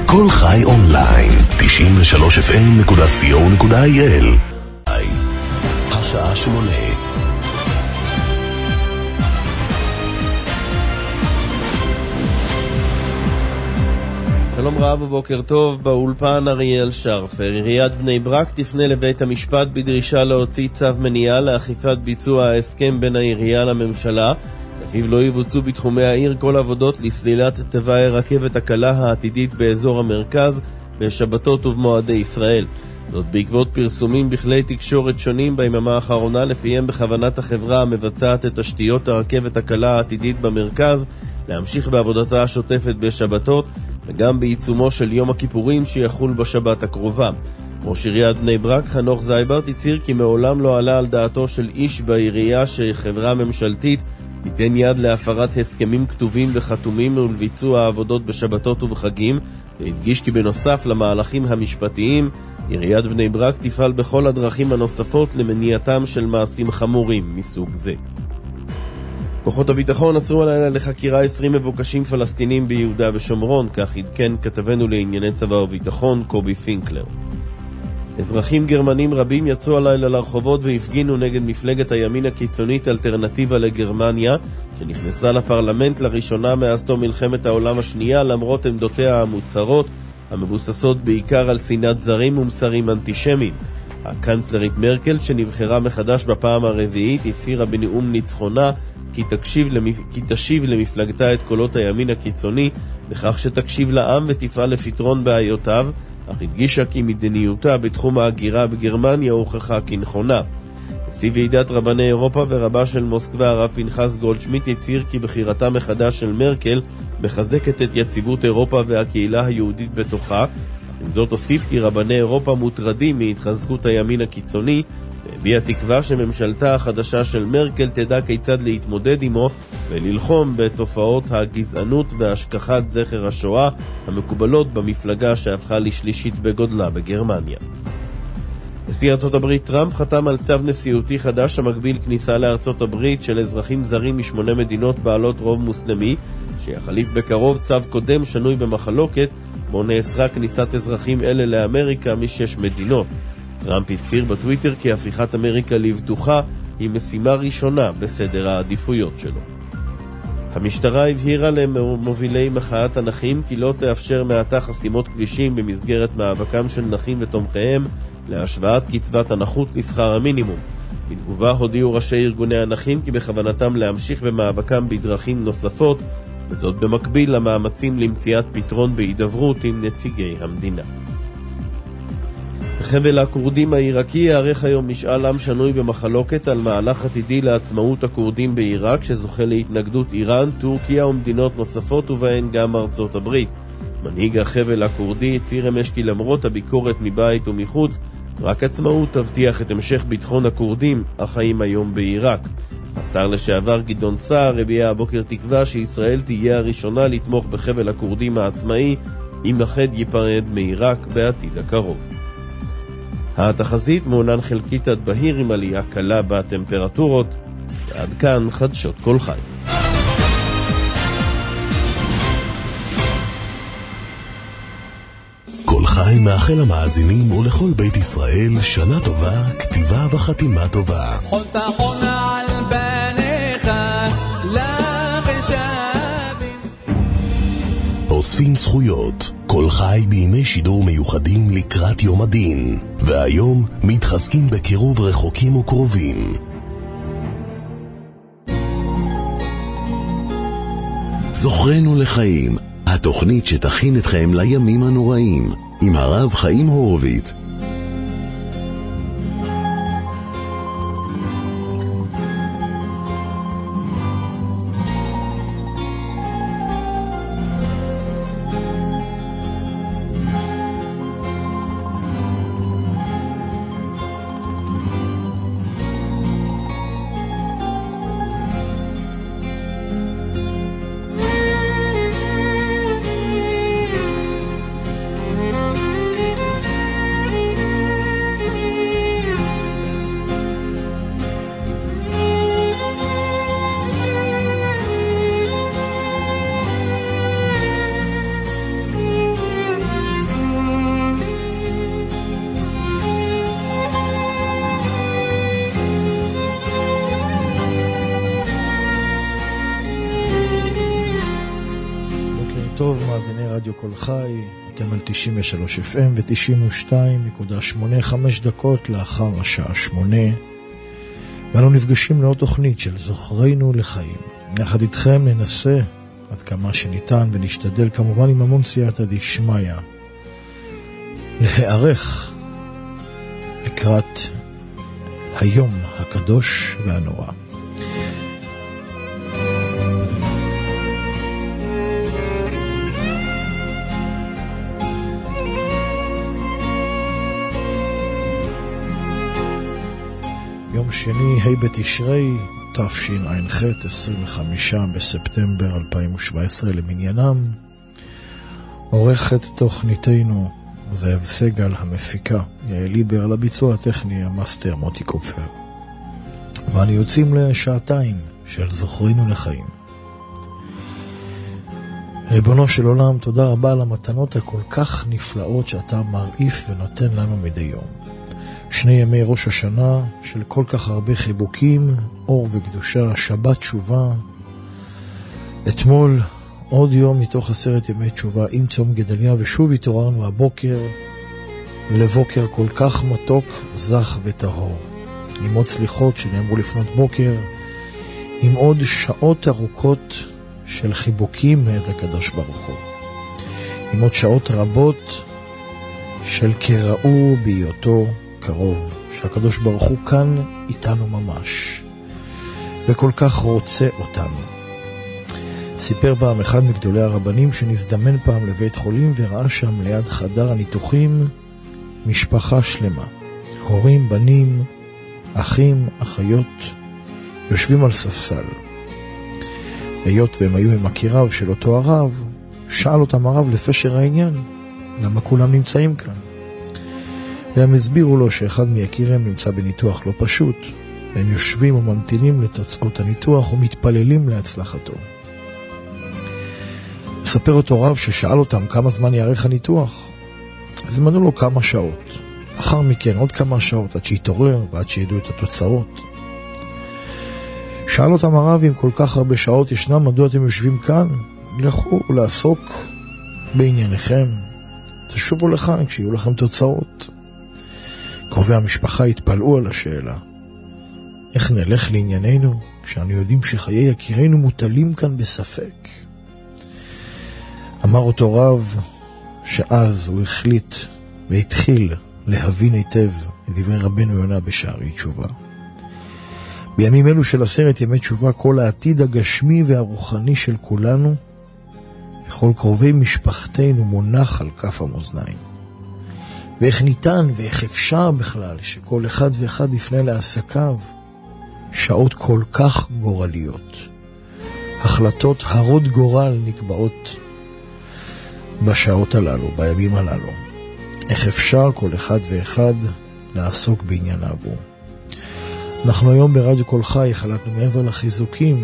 כל חי אונליין, 93fm.co.il. השעה 8. שלום רב ובוקר טוב, באולפן אריאל שרפר. עיריית בני ברק תפנה לבית המשפט בדרישה להוציא צו מניעה לאכיפת ביצוע ההסכם בין העירייה לממשלה, לפיו לא יבוצעו בתחומי העיר כל עבודות לסלילת תוואי הרכבת הקלה העתידית באזור המרכז בשבתות ובמועדי ישראל. זאת בעקבות פרסומים בכלי תקשורת שונים ביממה האחרונה, לפיהם בכוונת החברה המבצעת את תשתיות הרכבת הקלה העתידית במרכז להמשיך בעבודתה השוטפת בשבתות וגם בעיצומו של יום הכיפורים שיחול בשבת הקרובה. ראש עיריית בני ברק חנוך זייברט הצהיר כי מעולם לא עלה על דעתו של איש בעירייה שחברה ממשלתית תיתן יד להפרת הסכמים כתובים וחתומים ולביצוע העבודות בשבתות ובחגים, והדגיש כי בנוסף למהלכים המשפטיים, עיריית בני ברק תפעל בכל הדרכים הנוספות למניעתם של מעשים חמורים מסוג זה. כוחות הביטחון עצרו הלילה לחקירה 20 מבוקשים פלסטינים ביהודה ושומרון, כך עדכן כתבנו לענייני צבא וביטחון קובי פינקלר. אזרחים גרמנים רבים יצאו הלילה לרחובות והפגינו נגד מפלגת הימין הקיצונית אלטרנטיבה לגרמניה, שנכנסה לפרלמנט לראשונה מאז תום מלחמת העולם השנייה, למרות עמדותיה המוצהרות המבוססות בעיקר על שנאת זרים ומסרים אנטישמיים. הקנצלרית מרקל, שנבחרה מחדש בפעם הרביעית, הצהירה בנאום ניצחונה כי תשיב למפלגתה את קולות הימין הקיצוני בכך שתקשיב לעם ותפעל לפתרון בעיותיו, אך הדגישה כי מדיניותה בתחום ההגירה בגרמניה הוכחה כנכונה. נשיא ועידת רבני אירופה ורבה של מוסקבה הרב פנחס גולדשמיט הצהיר כי בחירתה מחדש של מרקל מחזקת את יציבות אירופה והקהילה היהודית בתוכה, אך עם זאת הוסיף כי רבני אירופה מוטרדים מהתחזקות הימין הקיצוני, והביע תקווה שממשלתה החדשה של מרקל תדע כיצד להתמודד עמו וללחום בתופעות הגזענות והשכחת זכר השואה המקובלות במפלגה שהפכה לשלישית בגודלה בגרמניה. נשיא ארצות הברית טראמפ חתם על צו נשיאותי חדש המגביל כניסה לארצות הברית של אזרחים זרים מ8 מדינות בעלות רוב מוסלמי, שיחליף בקרוב צו קודם שנוי במחלוקת בו נאסרה כניסת אזרחים אלה לאמריקה מ6 מדינות. טראמפ הצהיר בטוויטר כי הפיכת אמריקה לבטוחה היא משימה ראשונה בסדר העדיפויות שלו. המשטרה הבהירה למובילי מחאת הנכים כי לא תאפשר מעתה חסימות כבישים במסגרת מאבקם של נכים ותומכיהם להשוואת קצבת הנכות לשכר המינימום. בתגובה הודיעו ראשי ארגוני הנכים כי בכוונתם להמשיך במאבקם בדרכים נוספות, וזאת במקביל למאמצים למציאת פתרון בהידברות עם נציגי המדינה. בחבל הכורדים העיראקי יערך היום משאל עם שנוי במחלוקת על מהלך עתידי לעצמאות הכורדים בעיראק, שזוכה להתנגדות איראן, טורקיה ומדינות נוספות ובהן גם ארצות הברית. מנהיג החבל הכורדי הצהיר אמש כי למרות הביקורת מבית ומחוץ, רק עצמאות תבטיח את המשך ביטחון הכורדים החיים היום בעיראק. השר לשעבר גדעון סער הביע הבוקר תקווה שישראל תהיה הראשונה לתמוך בחבל הכורדים העצמאי אם החד ייפרד מעיראק בעתיד הקרוב. התחזית מעונן חלקית עד בהיר עם עלייה קלה בטמפרטורות. ועד כאן חדשות כל חי. כל חי מאחל למאזינים ולכל בית ישראל שנה טובה, כתיבה וחתימה טובה. אוספים זכויות. כל חי בימי שידור מיוחדים לקראת יום הדין, והיום מתחזקים בקירוב רחוקים וקרובים. זוכרנו לחיים, התוכנית שתכין אתכם לימים הנוראים, עם הרב חיים הורוביץ. קול חי, אתם על 93 FM ו-92.85 דקות לאחר השעה 8, ואנו נפגשים לעוד תוכנית של זוכרינו לחיים. יחד איתכם ננסה עד כמה שניתן ונשתדל כמובן עם המון סייעתא דשמיא להיערך לקראת היום הקדוש והנורא. יום שני, ה' בתשרי, תשע"ח, 25 בספטמבר 2017 למניינם. עורכת תוכניתנו זאב סגל, המפיקה יעל ליבר, לביצוע הטכני המאסטר מוטי קופר. ואני יוצאים לשעתיים של זוכרינו לחיים. ריבונו של עולם, תודה רבה על המתנות הכל כך נפלאות שאתה מרעיף ונותן לנו מדי יום. 2 ימי ראש השנה של כל כך הרבה חיבוקים, אור וקדושה, שבת תשובה. אתמול עוד יום מתוך 10 ימי תשובה עם צום גדליה, ושוב התעוררנו הבוקר לבוקר כל כך מתוק, זך וטהור, עם עוד סליחות שנאמרו לפנות בוקר, עם עוד שעות ארוכות של חיבוקים מאת הקדוש ברוך הוא, עם עוד שעות רבות של קראו בהיותו קרוב, שהקדוש ברוך הוא כאן איתנו ממש וכל כך רוצה אותנו. סיפר פעם אחד מגדולי הרבנים שנזדמן פעם לבית חולים וראה שם ליד חדר הניתוחים משפחה שלמה, הורים, בנים, אחים, אחיות, יושבים על ספסל. היות והם היו עם הכיריו של אותו הרב, שאל אותם הרב לפשר העניין, למה כולם נמצאים כאן? והם הסבירו לו שאחד מיקיריהם נמצא בניתוח לא פשוט, והם יושבים וממתינים לתוצאות הניתוח ומתפללים להצלחתו. מספר אותו רב ששאל אותם כמה זמן יארך הניתוח, אז הם ענו לו כמה שעות, אחר מכן עוד כמה שעות עד שיתעורר ועד שידעו את התוצאות. שאל אותם הרב, אם כל כך הרבה שעות ישנם, מדוע אתם יושבים כאן? לכו לעסוק בענייניכם, תשובו לכאן כשיהיו לכם תוצאות. קרובי המשפחה התפלאו על השאלה, איך נלך לענייננו כשאנו יודעים שחיי יקירנו מוטלים כאן בספק? אמר אותו רב שאז הוא החליט והתחיל להבין היטב את דברי רבנו יונה בשערי תשובה. בימים אלו של 10 ימי תשובה כל העתיד הגשמי והרוחני של כולנו וכל קרובי משפחתנו מונח על כף המאזניים. ואיך ניתן ואיך אפשר בכלל שכל אחד ואחד יפנה לעסקיו שעות כל כך גורליות. החלטות הרות גורל נקבעות בשעות הללו, בימים הללו. איך אפשר כל אחד ואחד לעסוק בענייניו. אנחנו היום ברדיו קול חי החלטנו מעבר לחיזוקים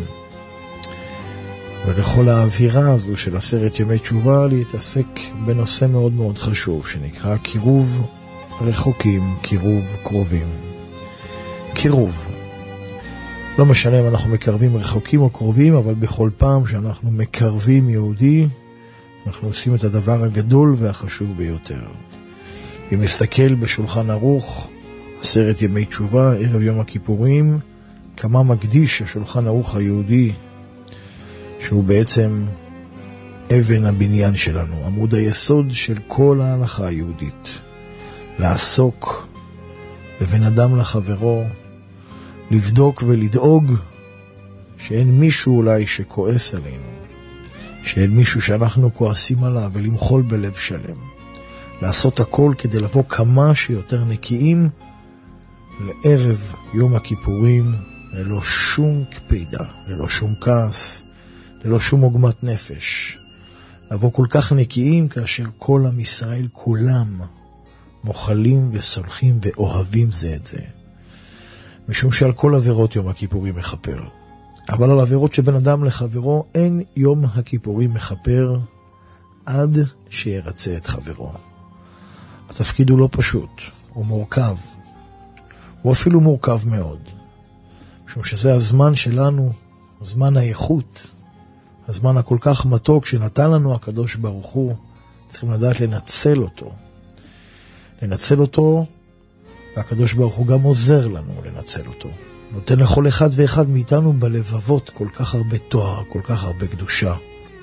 ולכל האווירה הזו של 10 ימי תשובה להתעסק בנושא מאוד מאוד חשוב שנקרא קירוב רחוקים, קירוב קרובים. קירוב. לא משנה אם אנחנו מקרבים רחוקים או קרובים, אבל בכל פעם שאנחנו מקרבים יהודי, אנחנו עושים את הדבר הגדול והחשוב ביותר. אם נסתכל בשולחן ערוך, 10 ימי תשובה, ערב יום הכיפורים, כמה מקדיש השולחן ערוך היהודי, שהוא בעצם אבן הבניין שלנו, עמוד היסוד של כל ההלכה היהודית. לעסוק בבן אדם לחברו, לבדוק ולדאוג שאין מישהו אולי שכועס עלינו, שאין מישהו שאנחנו כועסים עליו, ולמחול בלב שלם. לעשות הכל כדי לבוא כמה שיותר נקיים לערב יום הכיפורים, ללא שום קפידה, ללא שום כעס, ללא שום עוגמת נפש. לבוא כל כך נקיים כאשר כל עם ישראל כולם מוחלים וסולחים ואוהבים זה את זה. משום שעל כל עבירות יום הכיפורים מחפר. אבל על עבירות שבין אדם לחברו אין יום הכיפורים מחפר עד שירצה את חברו. התפקיד הוא לא פשוט, הוא מורכב. הוא אפילו מורכב מאוד. משום שזה הזמן שלנו, זמן האיכות, הזמן הכל כך מתוק שנתן לנו הקדוש ברוך הוא, צריכים לדעת לנצל אותו. לנצל אותו, והקדוש ברוך הוא גם עוזר לנו לנצל אותו. נותן לכל אחד ואחד מאיתנו בלבבות כל כך הרבה תואר, כל כך הרבה קדושה,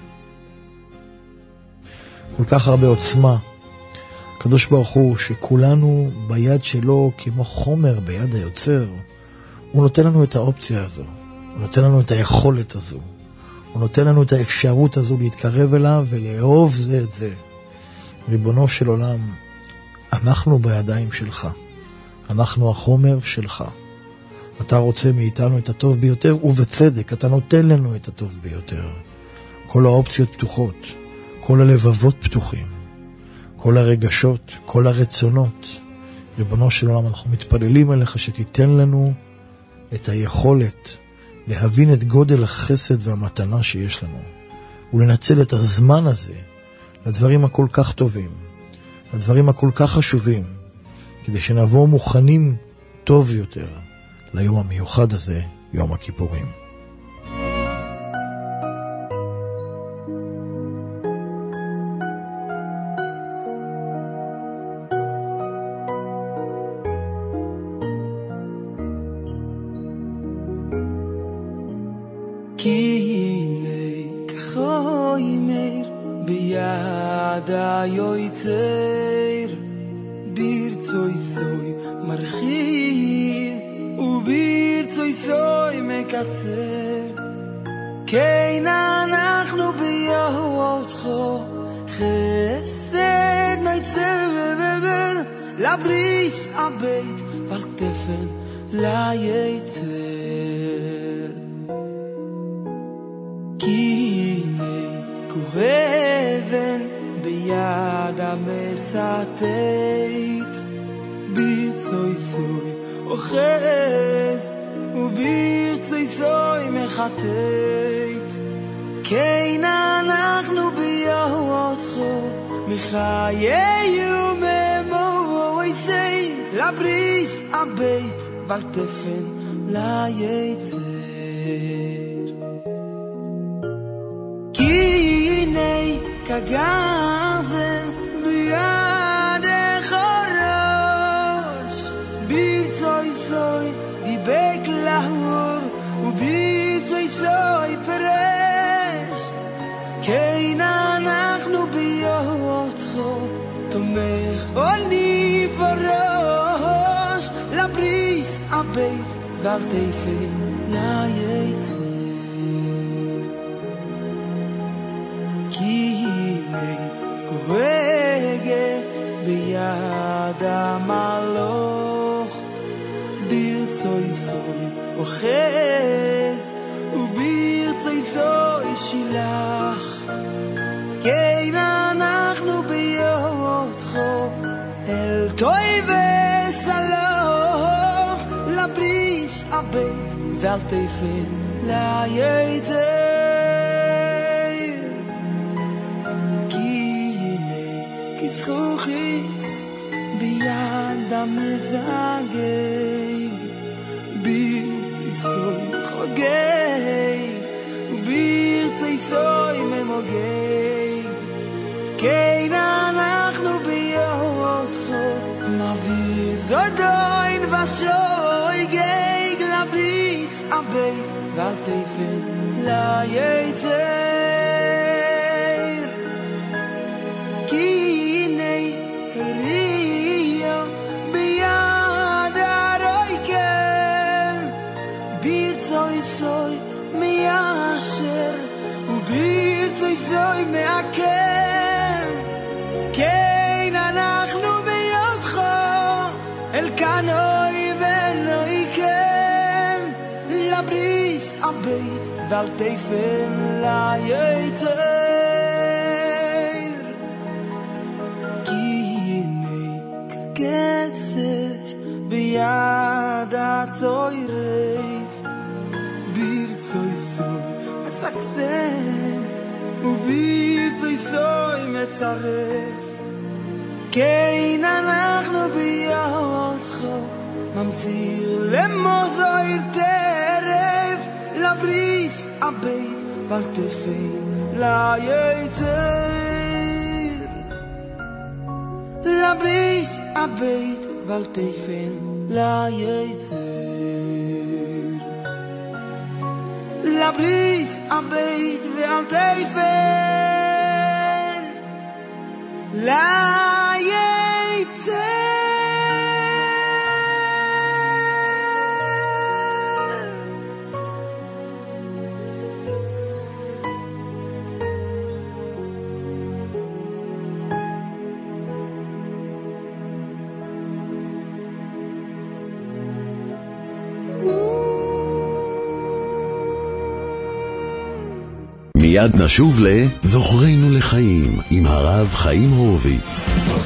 כל כך הרבה עוצמה. הקדוש ברוך הוא שכולנו ביד שלו כמו חומר ביד היוצר, הוא נותן לנו את האופציה הזו, הוא נותן לנו את היכולת הזו, הוא נותן לנו את האפשרות הזו להתקרב אליו ולאהוב זה את זה. ריבונו של עולם, אנחנו בידיים שלך, אנחנו החומר שלך. אתה רוצה מאיתנו את הטוב ביותר, ובצדק, אתה נותן לנו את הטוב ביותר. כל האופציות פתוחות, כל הלבבות פתוחים, כל הרגשות, כל הרצונות. ריבונו של עולם, אנחנו מתפללים אליך שתיתן לנו את היכולת להבין את גודל החסד והמתנה שיש לנו, ולנצל את הזמן הזה לדברים הכל כך טובים, לדברים הכל כך חשובים, כדי שנבוא מוכנים טוב יותר ליום המיוחד הזה, יום הכיפורים. כי הנה כחו ימר ביד היוצר, ברצוי סוי מרחיב וברצוי סוי מקצר. כן אנחנו ביהותך חסד נצבר לבריס הבית ולתפן ליצר. כי הנה כהבן ביד המסתת, ברצוי סוי אוחז וברצוי סוי מחטאת. כן אנחנו ביהותך מחיי וממויסס לבריס הבית ולתפן ליצר. כי הנה כגזן בידך ראש, ברצוי סוי דיבק לאור וברצוי סוי פרש. כן אנחנו ביהותך תומך עוני וראש לבריס הבית ולתפן ליצר. כי הנה כהגה ביד המלוך, ברצוי סוי אוחז וברצוי סוי שילח. כן אנחנו ביהותך אל טוי וסלוח לבריס הבית ולתפן ליצר. זכוכית ביד המזגג, ברצוי סוי חוגג וברצוי סוי ממוגג. כן אנחנו ביהותך מעביר זודוין ושויגג לבריס הבית ולתפן ליצר. ברצוי מיישר וברצוי סוי מעקר. כן אנחנו ביודך אל כאן אויבנו יקם לבריס הבית ולתפן ליצר. כי הנה ככסף ביד הצוירף, ברצוי סוי מסקסם וברצוי סוי מצרף. כן אנחנו ביהותך ממציר למוזויר טרף לבריס הבית ולתפן ליצר. blis abeit val teifen la yitzer la blis abeit val teifen la yitzer מיד נשוב לזוכרנו לחיים עם הרב חיים הורוביץ.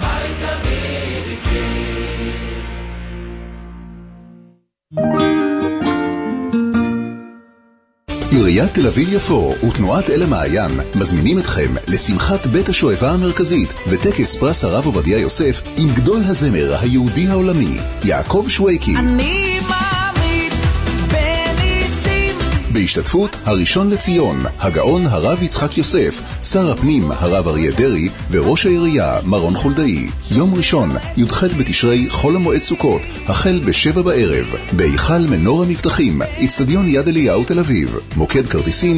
עיריית תל אביב יפו ותנועת אל המעיין מזמינים אתכם לשמחת בית השואבה המרכזית וטקס פרס הרב עובדיה יוסף עם גדול הזמר היהודי העולמי יעקב שויקי. אני מאמין בניסים. בהשתתפות הראשון לציון, הגאון הרב יצחק יוסף, שר הפנים הרב אריה דרי וראש העירייה מרון חולדאי. יום ראשון, י"ח בתשרי חול המועד סוכות, החל ב7 בערב, בהיכל מנור המבטחים, אצטדיון יד אליהו תל אביב. מוקד כרטיסים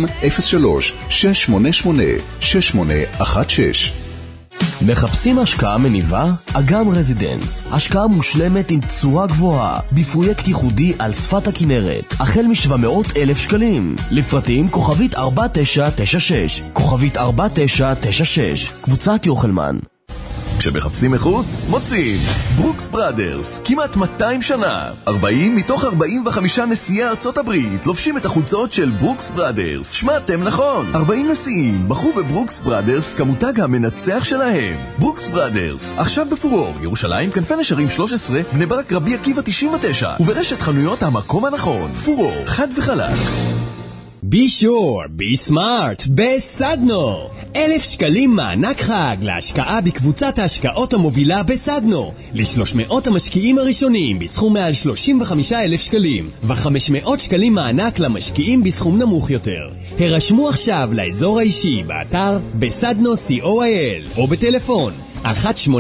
03-688-6816. מחפשים השקעה מניבה? אגם רזידנס. השקעה מושלמת עם תשואה גבוהה, בפרויקט ייחודי על שפת הכנרת, החל מ-700,000 שקלים. לפרטים כוכבית 4996, כוכבית 4996, קבוצת יוחלמן. כשמחפשים איכות, מוצאים ברוקס בראדרס, כמעט 200 שנה. 40 מתוך 45 נשיאי ארצות הברית לובשים את החולצות של ברוקס בראדרס. שמעתם נכון, 40 נשיאים בחרו בברוקס בראדרס כמותג המנצח שלהם. ברוקס בראדרס, עכשיו בפורור, ירושלים, כנפי נשרים 13, בני ברק רבי עקיבא 99, וברשת חנויות המקום הנכון. פורור, חד וחלק. Be sure, be smart, בסדנו. 1,000 שקלים מענק חג להשקעה בקבוצת ההשקעות המובילה בסדנו. ל300 המשקיעים הראשונים בסכום מעל 35,000 שקלים, ו500 שקלים מענק למשקיעים בסכום נמוך יותר. הרשמו עכשיו לאזור האישי באתר בסדנו co.il או בטלפון 1-800-801-801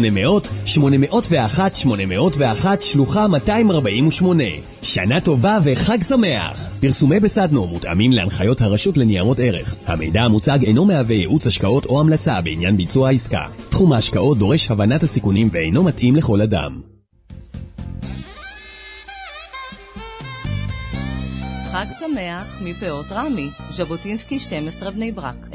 שלוחה 248. שנה טובה וחג שמח. פרסומי בסדנו מותאמים להנחיות הרשות לניירות ערך. המידע המוצג אינו מהווה ייעוץ השקעות או המלצה בעניין ביצוע העסקה. תחום ההשקעות דורש הבנת הסיכונים ואינו מתאים לכל אדם. חג שמח מפאות רמי, ז'בוטינסקי 12 בני ברק,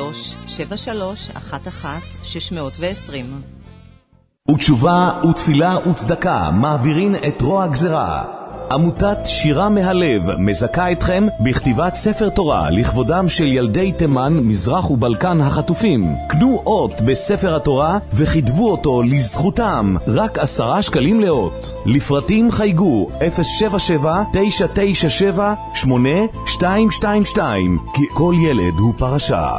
03-7311-620. ותשובה ותפילה וצדקה מעבירים את רוע הגזרה. עמותת שירה מהלב מזכה אתכם בכתיבת ספר תורה לכבודם של ילדי תימן, מזרח ובלקן החטופים. קנו אות בספר התורה וכתבו אותו לזכותם, רק 10 שקלים לאות. לפרטים חייגו 077-997-8222, כי כל ילד הוא פרשה.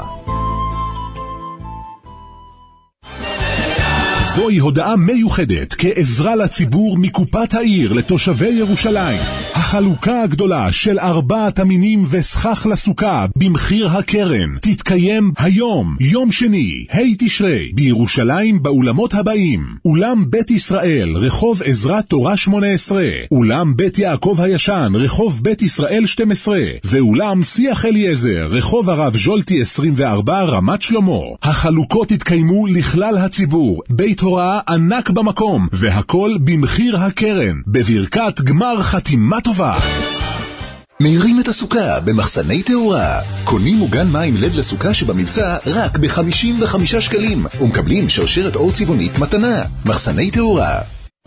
זוהי הודעה מיוחדת כעזרה לציבור מקופת העיר לתושבי ירושלים. החלוקה הגדולה של 4 המינים וסכך לסוכה במחיר הקרן תתקיים היום, יום שני, ה' תשרי, בירושלים באולמות הבאים: אולם בית ישראל, רחוב עזרת תורה 18, אולם בית יעקב הישן, רחוב בית ישראל 12, ואולם שיח אליעזר, רחוב הרב ז'ולטי 24, רמת שלמה. החלוקות התקיימו לכלל הציבור, בית הוראה ענק במקום, והכל במחיר הקרן, בברכת גמר חתימה טובה. מאירים את הסוכה במחסני תאורה. קונים מוגן מים לד לסוכה שבמבצע רק ב-55 שקלים, ומקבלים שרשרת אור צבעונית מתנה. מחסני תאורה.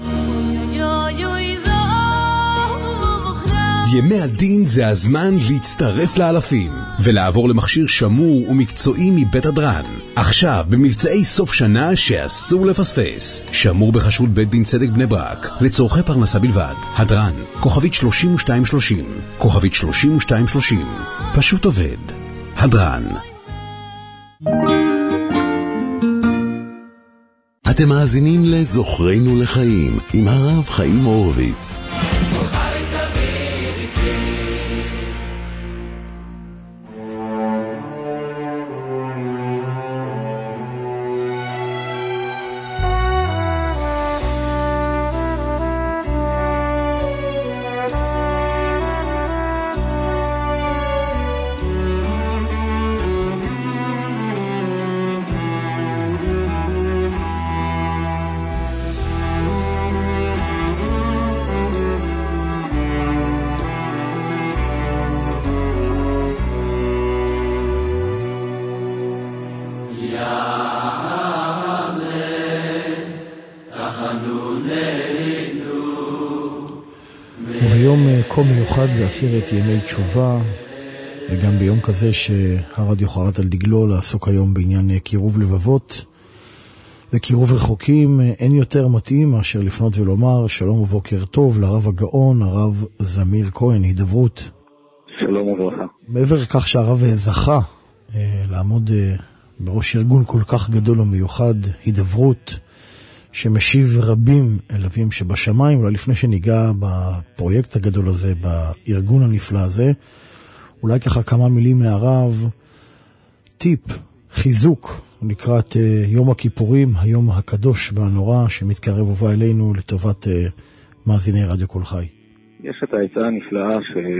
ימי הדין זה הזמן להצטרף לאלפים ולעבור למכשיר שמור ומקצועי מבית הדרן. עכשיו במבצעי סוף שנה שאסור לפספס. שמור בחשות בית דין צדק בני ברק לצורכי פרנסה בלבד. הדרן, כוכבית 3230, כוכבית 3230, פשוט עובד. הדרן. אתם מאזינים לזוכרנו לחיים עם הרב חיים הורוביץ. וביום כה מיוחד בעשרת ימי תשובה, וגם ביום כזה שהרדיו חרת על דגלו לעסוק היום בעניין קירוב לבבות וקירוב רחוקים, אין יותר מתאים מאשר לפנות ולומר שלום ובוקר טוב לרב הגאון, הרב זמיר כהן, הידברות. שלום וברכה. מעבר לכך שהרב זכה לעמוד בראש ארגון כל כך גדול ומיוחד, הידברות, שמשיב רבים אלבים שבשמיים, אולי לפני שניגע בפרויקט הגדול הזה, בארגון הנפלא הזה, אולי ככה כמה מילים מהרב, טיפ, חיזוק, לקראת יום הכיפורים, היום הקדוש והנורא שמתקרב ובא אלינו לטובת מאזיני רדיו כל חי. יש את העצה הנפלאה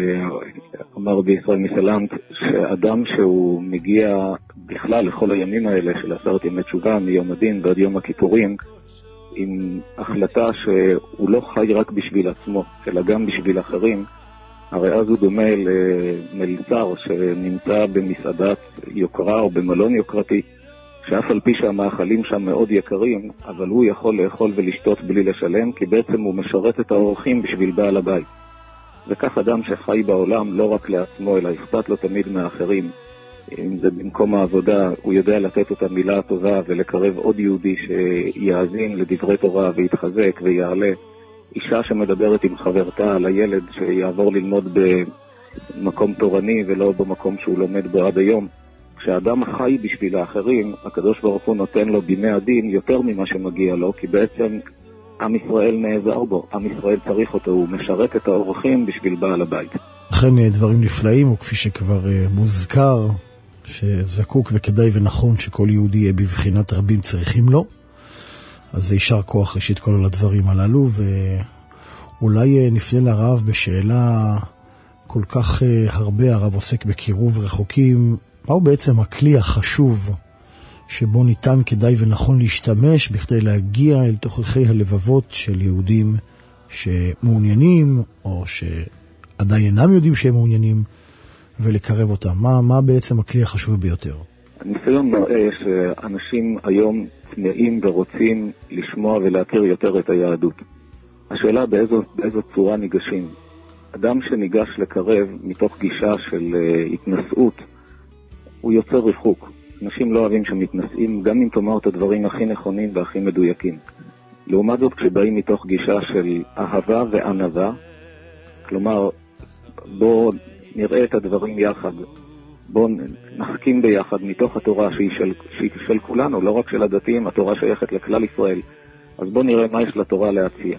שאמר בישראל מסלמת, שאדם שהוא מגיע בכלל לכל הימים האלה של 10 ימי תשובה, מיום הדין ועד יום הכיפורים, עם החלטה שהוא לא חי רק בשביל עצמו, אלא גם בשביל אחרים, הרי אז הוא דומה למלצר שנמצא במסעדת יוקרה או במלון יוקרתי, שאף על פי שהמאכלים שם מאוד יקרים, אבל הוא יכול לאכול ולשתות בלי לשלם, כי בעצם הוא משרת את האורחים בשביל בעל הבית. וכך אדם שחי בעולם לא רק לעצמו, אלא אכפת לו תמיד מאחרים. אם זה במקום העבודה, הוא יודע לתת את המילה הטובה ולקרב עוד יהודי שיאזין לדברי תורה ויתחזק ויעלה. אישה שמדברת עם חברתה על הילד שיעבור ללמוד במקום תורני ולא במקום שהוא לומד בו עד היום. כשאדם חי בשביל האחרים, הקדוש ברוך הוא נותן לו בימי הדין יותר ממה שמגיע לו, כי בעצם עם ישראל נעזר בו, עם ישראל צריך אותו, הוא משרת את האורחים בשביל בעל הבית. אכן דברים נפלאים, וכפי שכבר מוזכר, שזקוק וכדאי ונכון שכל יהודי יהיה בבחינת רבים צריכים לו, אז זה יישר כוח ראשית כל על הדברים הללו, ואולי נפנה לרב בשאלה כל כך הרבה, הרב עוסק בקירוב רחוקים, מהו בעצם הכלי החשוב שבו ניתן כדאי ונכון להשתמש בכדי להגיע אל תוככי הלבבות של יהודים שמעוניינים או שעדיין אינם יודעים שהם מעוניינים ולקרב אותם? מה בעצם הכלי החשוב ביותר? הניסיון מראה שאנשים היום צמאים ורוצים לשמוע ולהכיר יותר את היהדות. השאלה באיזו צורה ניגשים. אדם שניגש לקרב מתוך גישה של התנשאות, הוא יוצר ריחוק. אנשים לא אוהבים שמתנשאים, גם אם תאמר את הדברים הכי נכונים והכי מדויקים. לעומת זאת, כשבאים מתוך גישה של אהבה וענווה, כלומר, בוא נראה את הדברים יחד, בוא נחכים ביחד מתוך התורה שהיא של כולנו, לא רק של הדתיים, התורה שייכת לכלל ישראל. אז בוא נראה מה יש לתורה להציע.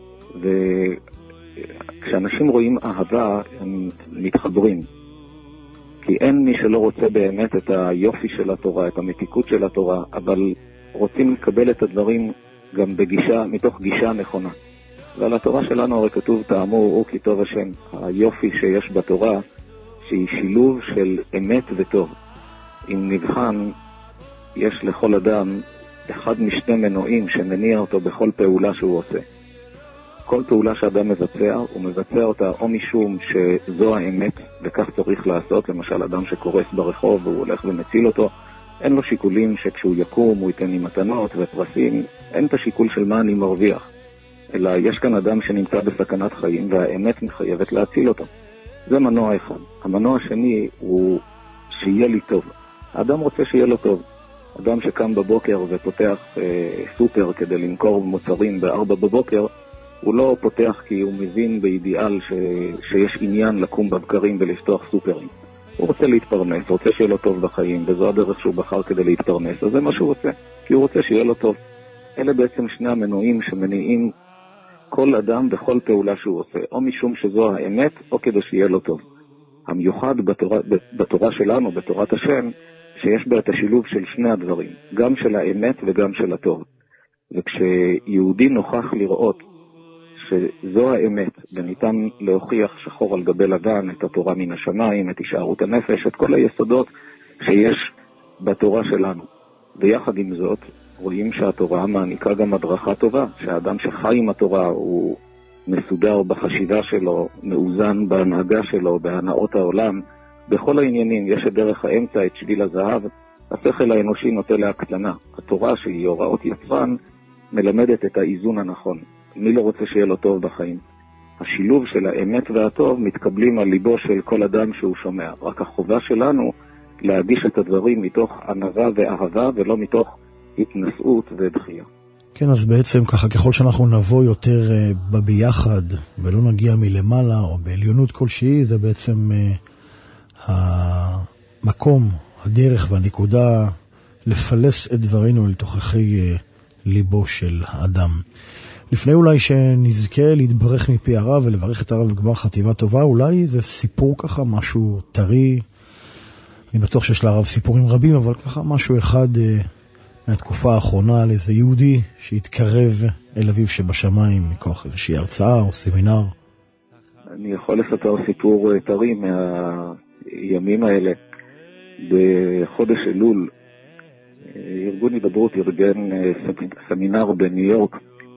וכשאנשים רואים אהבה, הם מתחברים. כי אין מי שלא רוצה באמת את היופי של התורה, את המתיקות של התורה, אבל רוצים לקבל את הדברים גם מתוך גישה נכונה. ועל התורה שלנו הרי כתוב, תאמו וראו כי טוב השם. היופי שיש בתורה, שהיא שילוב של אמת וטוב. אם נבחן, יש לכל אדם אחד משני מנועים שמניע אותו בכל פעולה שהוא עושה. כל פעולה שאדם מבצע, הוא מבצע אותה או משום שזו האמת, וכך צריך לעשות, למשל אדם שקורס ברחוב והוא הולך ומציל אותו, אין לו שיקולים שכשהוא יקום הוא ייתן לי מתנות ופרסים, אין את השיקול של מה אני מרוויח, אלא יש כאן אדם שנמצא בסכנת חיים והאמת מחייבת להציל אותו. זה מנוע אחד. המנוע השני הוא שיהיה לי טוב. האדם רוצה שיהיה לו טוב. אדם שקם בבוקר ופותח סופר כדי למכור מוצרים ב-4 בבוקר, הוא לא פותח כי הוא מבין באידיאל שיש עניין לקום בבקרים ולפתוח סופרים. הוא רוצה להתפרנס, רוצה שיהיה לו טוב בחיים, וזו הדרך שהוא בחר כדי להתפרנס, אז זה מה שהוא רוצה, כי הוא רוצה שיהיה לו טוב. אלה בעצם שני המנועים שמניעים כל אדם בכל פעולה שהוא עושה, או משום שזו האמת, או כדי שיהיה לו טוב. המיוחד בתורה שלנו, בתורת השם, שיש בה את השילוב של שני הדברים, גם של האמת וגם של הטוב. וכשיהודי נוכח לראות שזו האמת, וניתן להוכיח שחור על גבי לבן את התורה מן השמיים, את הישארות הנפש, את כל היסודות שיש בתורה שלנו. ויחד עם זאת, רואים שהתורה מעניקה גם הדרכה טובה, שהאדם שחי עם התורה הוא מסודר בחשיבה שלו, מאוזן בהנהגה שלו, בהנאות העולם, בכל העניינים. יש את דרך האמצע, את שביל הזהב, השכל האנושי נוטה להקטנה. התורה שהיא הוראות יצרן מלמדת את האיזון הנכון. מי לא רוצה שיהיה לו טוב בחיים? השילוב של האמת והטוב מתקבלים על ליבו של כל אדם שהוא שומע. רק החובה שלנו להגיש את הדברים מתוך ענווה ואהבה ולא מתוך התנשאות ובחייה. כן, אז בעצם ככה ככל שאנחנו נבוא יותר ביחד ולא נגיע מלמעלה או בעליונות כלשהי, זה בעצם המקום, הדרך והנקודה לפלס את דברינו אל תוכחי ליבו של האדם. לפני אולי שנזכה להתברך מפי הרב ולברך את הרב לגמר חתימה טובה, אולי זה סיפור ככה, משהו טרי. אני בטוח שיש להרב סיפורים רבים, אבל ככה משהו אחד מהתקופה האחרונה על איזה יהודי שהתקרב אל אביו שבשמיים מכוח איזושהי הרצאה או סמינר. אני יכול לספר סיפור טרי מהימים האלה. בחודש אלול ארגון הידברות ארגן סמינר בניו יורק,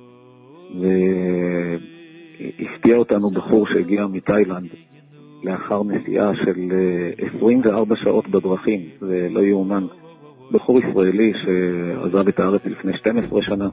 והפתיע אותנו בחור שהגיע מתאילנד לאחר נסיעה של 24 שעות בדרכים. זה לא יאומן. בחור ישראלי שעזב את הארץ לפני 12 שנה,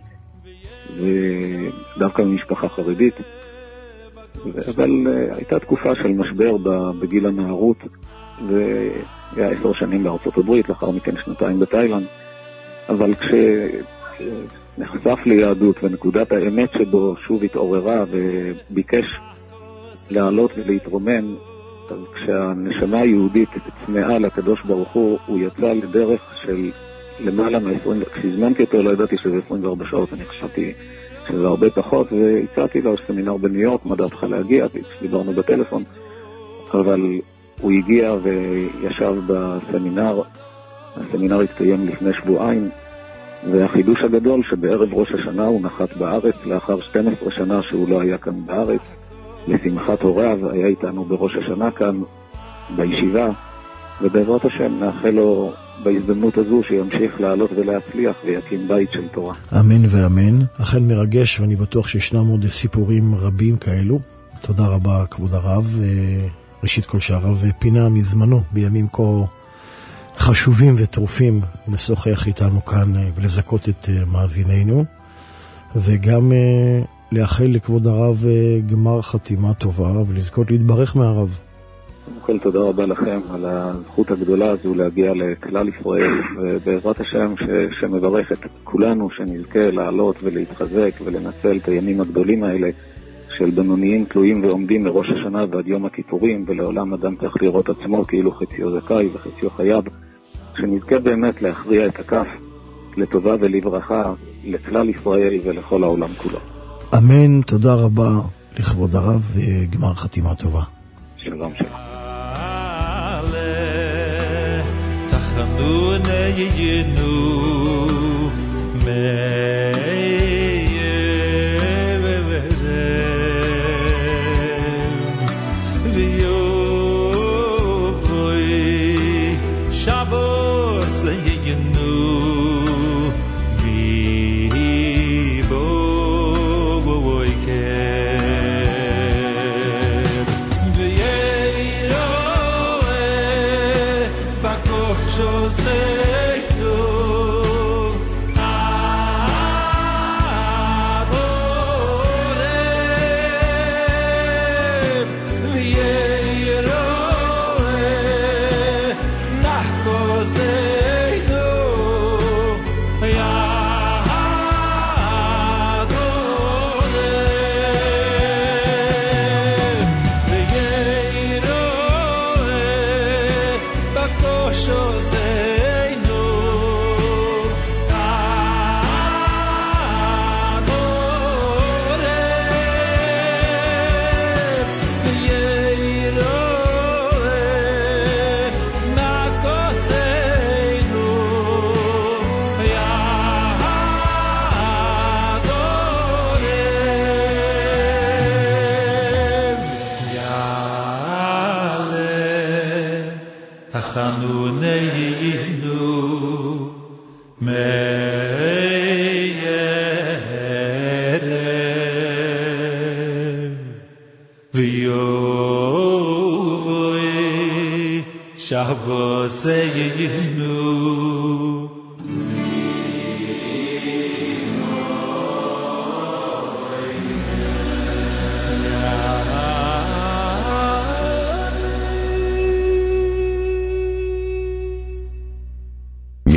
ודווקא ממשפחה חרדית, אבל הייתה תקופה של משבר בגיל הנערות, והיה 10 שנים בארצות הברית, לאחר מכן 2 בתאילנד. אבל כשנחשף ליהדות ונקודת האמת שבו שוב התעוררה וביקש לעלות ולהתרומם, אז כשהנשמה היהודית צמאה לקדוש ברוך הוא יצא לדרך של למעלה מ-20, כשהזמנתי אותו לא ידעתי שזה 24 שעות, אני חשבתי שזה הרבה פחות, והצעתי לו סמינר בניו יורק, מה דעתך להגיע, דיברנו בטלפון, אבל הוא הגיע וישב בסמינר. הסמינר התקיים לפני שבועיים, והחידוש הגדול שבערב ראש השנה הוא נחת בארץ, לאחר 12 שנה שהוא לא היה כאן בארץ. לשמחת הוריו היה איתנו בראש השנה כאן בישיבה, ובעזרת השם נאחל לו בהזדמנות הזו שימשיך לעלות ולהצליח ויקים בית של תורה. אמן ואמן. אכן מרגש, ואני בטוח שישנם עוד סיפורים רבים כאלו. תודה רבה כבוד הרב. ראשית כל שהרב פינה מזמנו בימים כה חשובים וטרופים לשוחח איתנו כאן ולזכות את מאזינינו, וגם לאחל לכבוד הרב גמר חתימה טובה ולזכות להתברך מהרב. קודם כל תודה רבה לכם על הזכות הגדולה הזו להגיע לכלל ישראל, ובעזרת השם שמברך את כולנו שנזכה לעלות ולהתחזק ולנצל את הימים הגדולים האלה של בינוניים תלויים ועומדים מראש השנה ועד יום הכיפורים, ולעולם אדם צריך לראות עצמו כאילו חציו זכאי וחציו חייב, שנזכה באמת להכריע את הכף לטובה ולברכה לכלל ישראל ולכל העולם כולו. אמן. תודה רבה לכבוד הרב וגמר חתימה טובה. שלום שלום.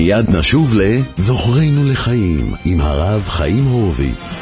מיד נשוב לזוכרנו לחיים עם הרב חיים הורוביץ.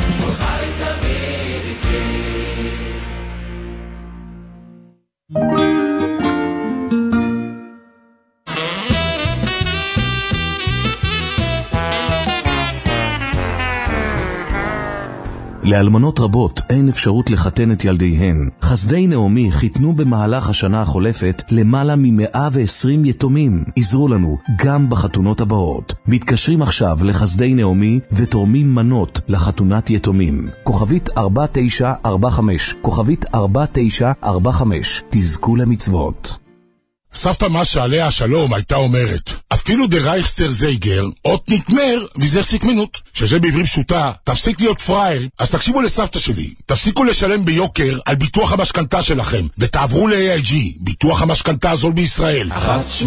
לאלמנות רבות אין אפשרות לחתן את ילדיהן. חסדי נעמי חיתנו במהלך השנה החולפת למעלה מ-120 יתומים. עזרו לנו גם בחתונות הבאות. מתקשרים עכשיו לחסדי נעמי ותורמים מנות לחתונת יתומים. כוכבית 4945, כוכבית 4945. תזכו למצוות. סבתא מסה עליה השלום הייתה אומרת, אפילו דה רייכסטר זייגר, אות נתמר וזרסיק מנות, שזה בעברית פשוטה, תפסיק להיות פרייר, אז תקשיבו לסבתא שלי, תפסיקו לשלם ביוקר על ביטוח המשכנתה שלכם, ותעברו ל-AIG, ביטוח המשכנתה הזול בישראל. 1-800-400-400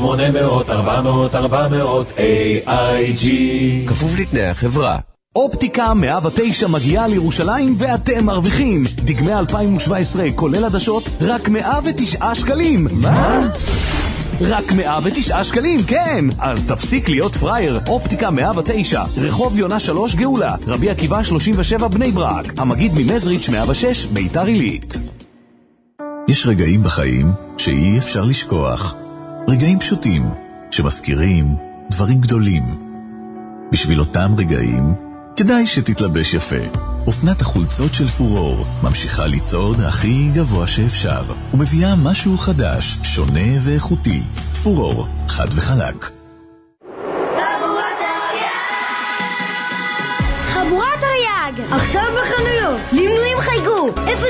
AIG, כפוף לתנאי החברה. אופטיקה 109 מגיעה לירושלים ואתם מרוויחים. דגמי 2017 כולל עדשות רק 109 שקלים. מה? רק 109 שקלים, כן. אז תפסיק להיות פרייר. אופטיקה 109, רחוב יונה 3 גאולה, רבי עקיבא 37 בני ברק, המגיד ממזריץ' 106 ביתר עילית. יש רגעים בחיים שאי אפשר לשכוח. רגעים פשוטים שמזכירים דברים גדולים. בשביל אותם רגעים כדאי שתתלבש יפה. אופנת החולצות של פורור ממשיכה לצעוד הכי גבוה שאפשר ומביאה משהו חדש, שונה ואיכותי. פורור, חד וחלק. חבורת תרי"ג עכשיו בחנויות. למנויים חייגו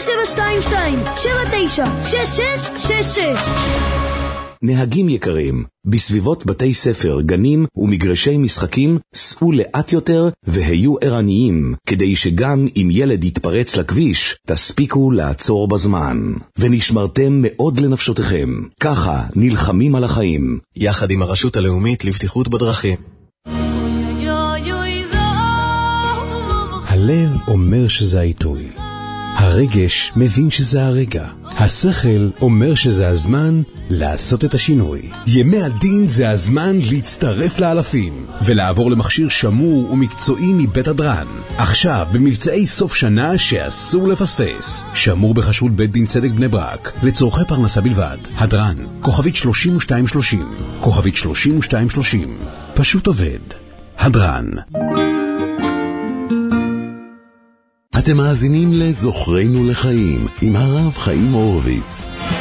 0722-796666. נהגים יקרים, בסביבות בתי ספר, גנים ומגרשי משחקים, סעו לאט יותר והיו ערניים, כדי שגם אם ילד יתפרץ לכביש, תספיקו לעצור בזמן. ונשמרתם מאוד לנפשותיכם. ככה נלחמים על החיים. יחד עם הרשות הלאומית לבטיחות בדרכים. הלב אומר שזה העיתוי. הרגש מבין שזה הרגע. השכל אומר שזה הזמן לעשות את השינוי. ימי הדין זה הזמן להצטרף לאלפים ולעבור למכשיר שמור ומקצועי מבית הדרן. עכשיו במבצעי סוף שנה שאסור לפספס. שמור בחשרות בית דין צדק בני ברק לצורכי פרנסה בלבד. הדרן, כוכבית 3230, כוכבית 3230. פשוט עובד. הדרן. אתם מאזינים לזוכרנו לחיים עם הרב חיים הורוביץ.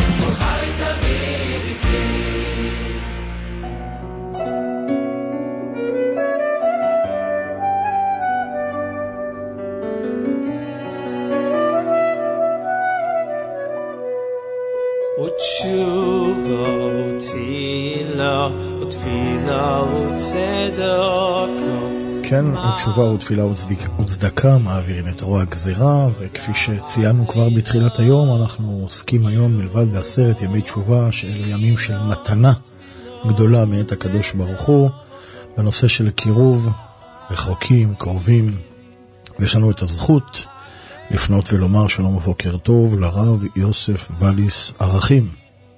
ותשובה ותפילה ותפילה וצדקה. כן, ותשובה ותפילה וצדקה מעבירים את רוע הגזירה, וכפי שציינו כבר בתחילת היום, אנחנו עוסקים היום מלבד ב10 ימי תשובה, שאלו ימים של מתנה גדולה מאת הקדוש ברוך הוא, בנושא של קירוב, רחוקים, קרובים, ויש לנו את הזכות לפנות ולומר שלום ובוקר טוב לרב יוסף וליס ערכים.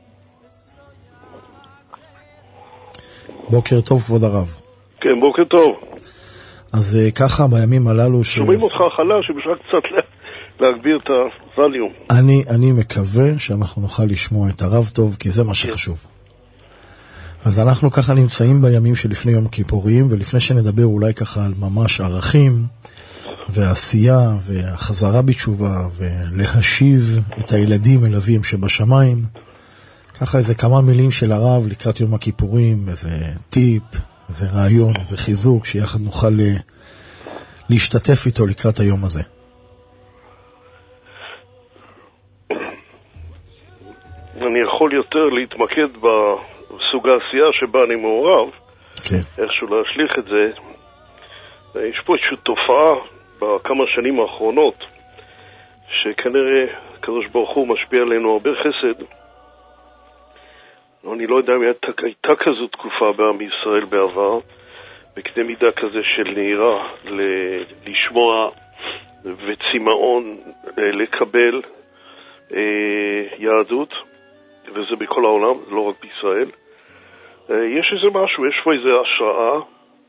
בוקר טוב כבוד הרב. כן, בוקר טוב. אז ככה בימים הללו שומעים אותך חלש, שבשביל קצת להגביר את הווליום. אני מקווה שאנחנו נוכל לשמוע את הרב טוב, כי זה מה שחשוב. אז אנחנו ככה נמצאים בימים שלפני יום כיפורים, ולפני שנדבר אולי ככה על ממש ערכים ועשייה והחזרה בתשובה ולהשיב את הילדים אל אביהם שבשמיים, ככה איזה כמה מילים של הרב לקראת יום הכיפורים, איזה טיפ, איזה רעיון, איזה חיזוק, שיחד נוכל להשתתף איתו לקראת היום הזה. אני יכול יותר להתמקד בסוג העשייה שבה אני מעורב, כן. איכשהו להשליך את זה. יש פה איזושהי תופעה בכמה שנים האחרונות, שכנראה הקדוש ברוך הוא משפיע עלינו הרבה חסד. אני לא יודע אם הייתה כזו תקופה בעם ישראל בעבר, בקנה מידה כזה של נהירה, לשמוע וצמאון, לקבל יהדות, וזה בכל העולם, לא רק בישראל. יש איזה משהו, יש פה איזה השראה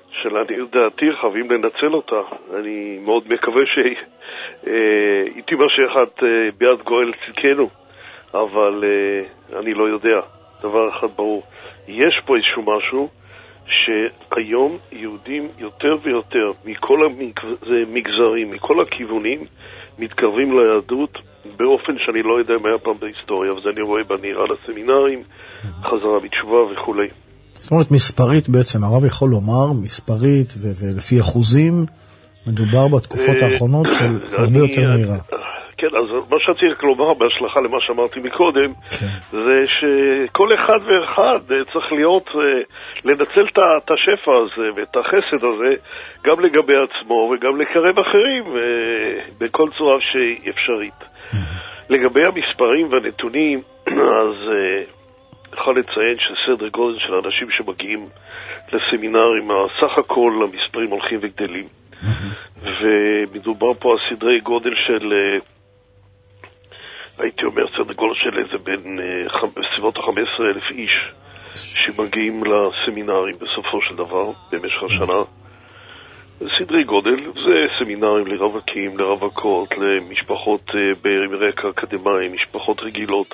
שלדעתי חייבים לנצל אותה. אני מאוד מקווה שהיא תימשך עד ביאת גואל צדקנו, אבל אני לא יודע. דבר אחד ברור, יש פה איזשהו משהו שהיום יהודים יותר ויותר מכל המגזרים, מכל הכיוונים, מתקרבים ליהדות באופן שאני לא יודע מה היה פעם בהיסטוריה, וזה אני רואה בנהירה לסמינרים, חזרה בתשובה וכו'. זאת אומרת, מספרית בעצם, הרב יכול לומר, מספרית ולפי אחוזים, מדובר בתקופות האחרונות של הרבה יותר מהירה. כן, אז מה שצריך לומר בהשלכה למה שאמרתי מקודם, זה שכל אחד ואחד צריך להיות, לנצל את השפע הזה ואת החסד הזה, גם לגבי עצמו וגם לקרב אחרים, בכל צורה שהיא אפשרית. לגבי המספרים והנתונים, אז יכול לציין שסדר גודל של אנשים שמגיעים לסמינרים, הסך הכל המספרים הולכים וגדלים. ומדובר פה על סדרי גודל של, הייתי אומר, סדר גודל של איזה בין בסביבות 15,000 איש שמגיעים לסמינרים בסופו של דבר, במשך השנה. סדרי גודל, זה סמינרים לרווקים, לרווקות, למשפחות ברקע אקדמי, משפחות רגילות.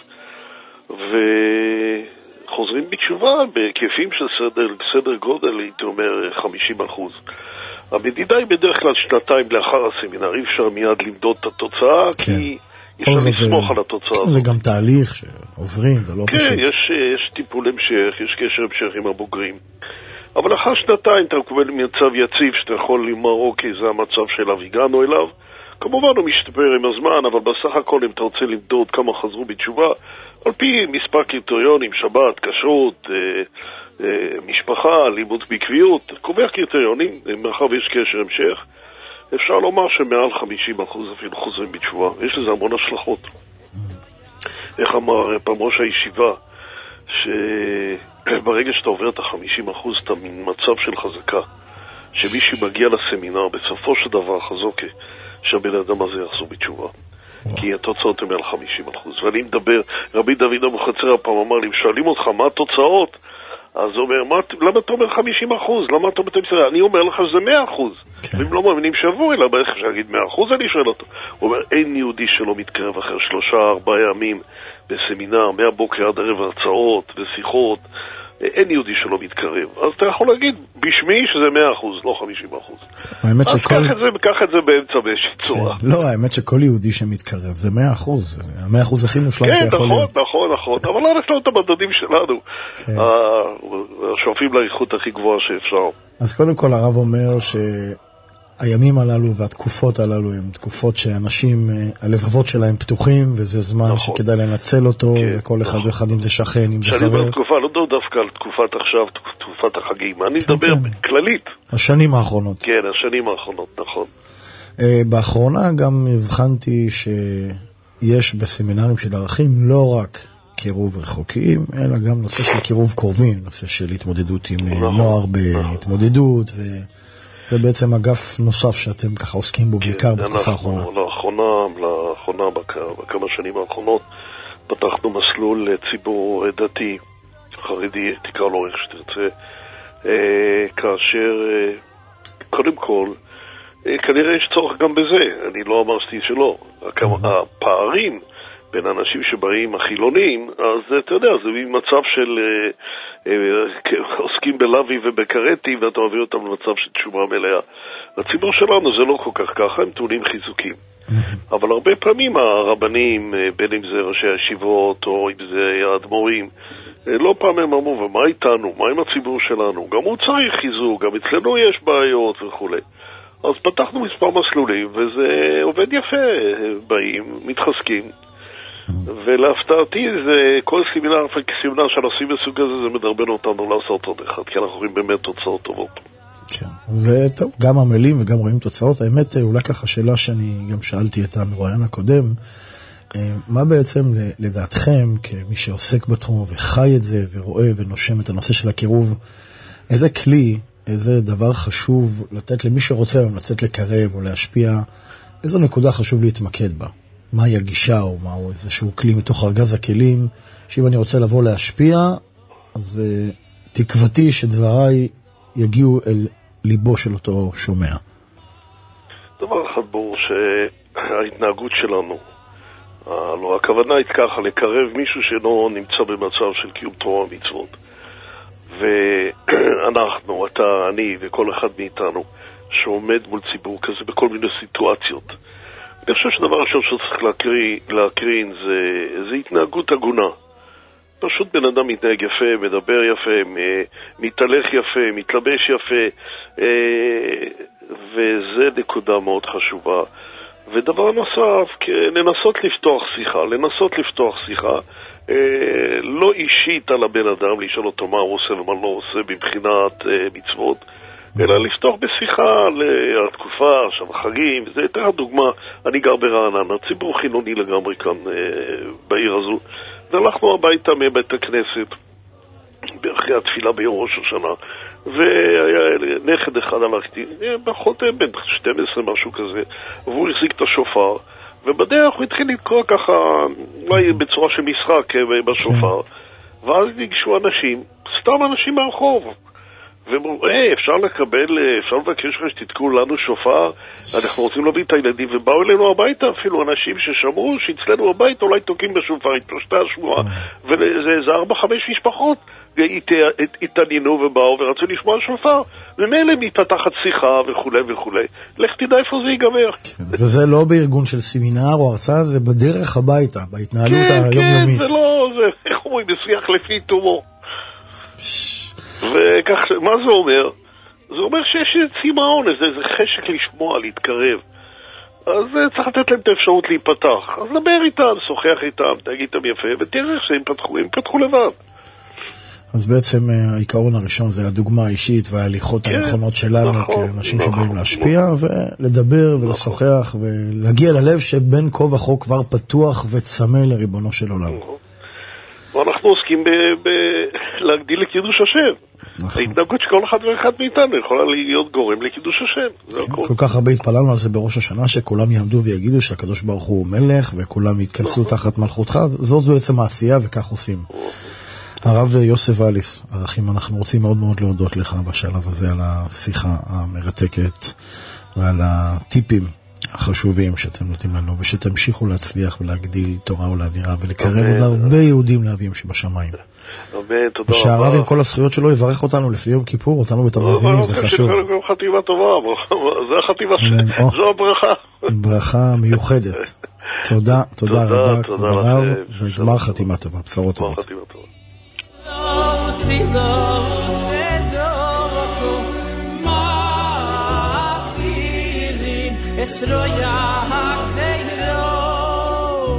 וחוזרים בתשובה בהיקפים של סדר גודל, הייתי אומר 50%. המדידה היא בדרך כלל שנתיים לאחר הסמינר, אי אפשר מיד למדוד את התוצאה, כי אפשר לסמוך על התוצאה הזאת. זה גם תהליך שעוברים, זה לא פשוט. כן, יש טיפול המשך, יש קשר המשך עם הבוגרים. אבל לאחר שנתיים אתה מקבל מצב יציב שאתה יכול לומר, אוקיי, זה המצב שאליו הגענו אליו. כמובן הוא משתפר עם הזמן, אבל בסך הכל אם אתה רוצה למדוד כמה חזרו בתשובה, על פי מספר קריטריונים, שבת, כשרות, משפחה, לימוד בקביעות, קובע קריטריונים, מאחר ויש קשר המשך, אפשר לומר שמעל 50% אפילו חוזרים בתשובה. יש לזה המון השלכות. איך אמר פעם ראש הישיבה, שברגע שאתה עובר את 50% אתה ממצב של חזקה, שמי שמגיע לסמינר בסופו של דבר חזוקה, שהבן אדם הזה יחזור בתשובה. כי התוצאות הן מעל 50%. ואני מדבר, רבי דוד אבוחצירא הפעם אמר לי, שואלים אותך מה התוצאות? אז הוא אומר, למה אתה אומר 50%? למה אתה אומר 50%? אני אומר לך שזה 100%. ואם לא מאמינים שבוע, אלא בערך אפשר להגיד 100%, אני שואל אותו. הוא אומר, אין יהודי שלא מתקרב אחר 3-4 ימים בסמינר, מהבוקר עד ערב הרצאות ושיחות, אין יהודי שלא מתקרב. אז אתה יכול להגיד בשמי שזה 100%, לא 50%. אז קח את זה באמצע באיזושהי צורה. לא, האמת שכל יהודי שמתקרב זה 100%. 100% הכי מושלם שיכול להיות. כן, נכון. אבל לא אנחנו את המדדים שלנו. שואפים לאיכות הכי גבוהה שאפשר. אז קודם כל הרב אומר הימים הללו והתקופות הללו הם תקופות שאנשים, הלבבות שלהם פתוחים, וזה זמן שכדאי לנצל אותו, וכל אחד ואחד אם זה שכן, אם זה חבר. שאני אומר תקופה, לא דווקא על תקופת עכשיו, תקופת החגים, אני מדבר כללית. השנים האחרונות. כן, השנים האחרונות, נכון. באחרונה גם הבחנתי שיש בסמינרים של ערכים לא רק קירוב רחוקים, אלא גם נושא של קירוב קרובים, נושא של התמודדות עם נוער בהתמודדות זה בעצם אגף נוסף שאתם ככה עוסקים בו בעיקר בתקופה האחרונה. לאחרונה, בכמה שנים האחרונות, פתחנו מסלול לציבור דתי, חרדי, תקרא לו איך שתרצה, כאשר, קודם כל, כנראה יש צורך גם בזה, אני לא אמרתי שלא, הפערים בין האנשים שבאים החילונים, אז אתה יודע, זה מצב של עוסקים בלוי ובקרטי, ואתה מביא אותם למצב של תשובה מלאה. לציבור שלנו זה לא כל כך ככה, הם טעונים חיזוקים. אבל הרבה פעמים הרבנים, בין אם זה ראשי הישיבות או אם זה האדמו"רים, לא פעם הם אמרו, ומה איתנו? מה עם הציבור שלנו? גם הוא צריך חיזוק, גם אצלנו יש בעיות וכו'. אז פתחנו מספר מסלולים, וזה עובד יפה. באים, מתחזקים. ולהפתעתי זה כל סמינר שעושים בסוג הזה זה מדרבן אותנו לעשות עוד אחד, כי אנחנו רואים באמת תוצאות טובות. כן, וטוב, גם עמלים וגם רואים תוצאות. האמת, אולי ככה שאלה שאני גם שאלתי את המרואיין הקודם, מה בעצם לדעתכם כמי שעוסק בתחום וחי את זה ורואה ונושם את הנושא של הקירוב, איזה כלי, איזה דבר חשוב לתת למי שרוצה לצאת לקרב או להשפיע, איזו נקודה חשוב להתמקד בה? מהי הגישה או מהו איזשהו כלי מתוך ארגז הכלים, שאם אני רוצה לבוא להשפיע, אז תקוותי שדבריי יגיעו ליבו של אותו שומע? דבר אחד ברור שההתנהגות שלנו, לא, הכוונה היא ככה, לקרב מישהו שלא נמצא במצב של קיום תורה ומצוות. ואנחנו, אתה, אני וכל אחד מאיתנו, שעומד מול ציבור כזה בכל מיני סיטואציות. אני חושב שדבר ראשון שצריך להקרין זה התנהגות הגונה. פשוט בן אדם מתנהג יפה, מדבר יפה, מתהלך יפה, מתלבש יפה, וזה נקודה מאוד חשובה. ודבר נוסף, לנסות לפתוח שיחה, לא אישית על הבן אדם, לשאול אותו מה הוא עושה ומה לא עושה מבחינת מצוות, אלא לפתוח בשיחה על התקופה, עכשיו החגים, זה יותר דוגמה, אני גר ברעננה, ציבור חילוני לגמרי כאן בעיר הזו, והלכנו הביתה מבית הכנסת, אחרי התפילה ביום ראש השנה, והיה נכד אחד הלכתי, פחות בן 12 משהו כזה, והוא החזיק את השופר, ובדרך הוא התחיל לקרוא ככה, אולי בצורה של משחק בשופר, ואז ניגשו אנשים, סתם אנשים מהרחוב, ואמרו, אפשר לבקש שתתקעו לנו שופר, אנחנו רוצים להביא את הילדים, ובאו אלינו הביתה, אפילו אנשים ששמעו שאצלנו הבית אולי תוקעים בשופר, התפשטה השמועה, וזה 4-5 משפחות התעניינו ובאו ורצו לשמוע שופר, ומאלה מתפתחת שיחה וכו'. לך תדע איפה זה ייגמר. וזה לא בארגון של סמינר או הרצאה, זה בדרך הביתה, בהתנהלות היומיומית. כן, זה לא, איך אומרים, בשיח לפי תומו. וכך, מה זה אומר? זה אומר שיש צמאון, זה חשק לשמוע, להתקרב. אז צריך לתת להם את האפשרות להיפתח. אז דבר איתם, שוחח איתם, תגיד איתם יפה, ותראה שהם פתחו לבד. אז בעצם העיקרון הראשון זה הדוגמה האישית וההליכות הנכונות שלנו כאנשים שבאים להשפיע, ולדבר ולשוחח ולהגיע ללב שבין כה וכה כבר פתוח וצמא לריבונו של עולם. ואנחנו עוסקים להגדיל לקידוש השם. ההתנהגות שכל אחד ואחד מאיתנו יכולה להיות גורם לקידוש השם. כל כך הרבה התפללנו על זה בראש השנה, שכולם יעמדו ויגידו שהקדוש ברוך הוא מלך וכולם יתכנסו תחת מלכותך. זאת בעצם העשייה וכך עושים. הרב יוסף אליס, ערכים, אנחנו רוצים מאוד מאוד להודות לך בשלב הזה על השיחה המרתקת ועל הטיפים החשובים שאתם נותנים לנו, ושתמשיכו להצליח ולהגדיל תורה ולאדירה ולקרב עוד הרבה יהודים לאביהם שבשמיים. אמן, תודה רבה. ושהרב עם כל הזכויות שלו יברך אותנו לפני יום כיפור, אותנו בתמזינים, זה חשוב. חתימה טובה, זה החתימה שלי, זו הברכה. ברכה מיוחדת. תודה רבה, כבוד הרב, וגמר חתימה טובה, בשורות טובות. תפילות צדוקו מעבירים אסרויה הגזירו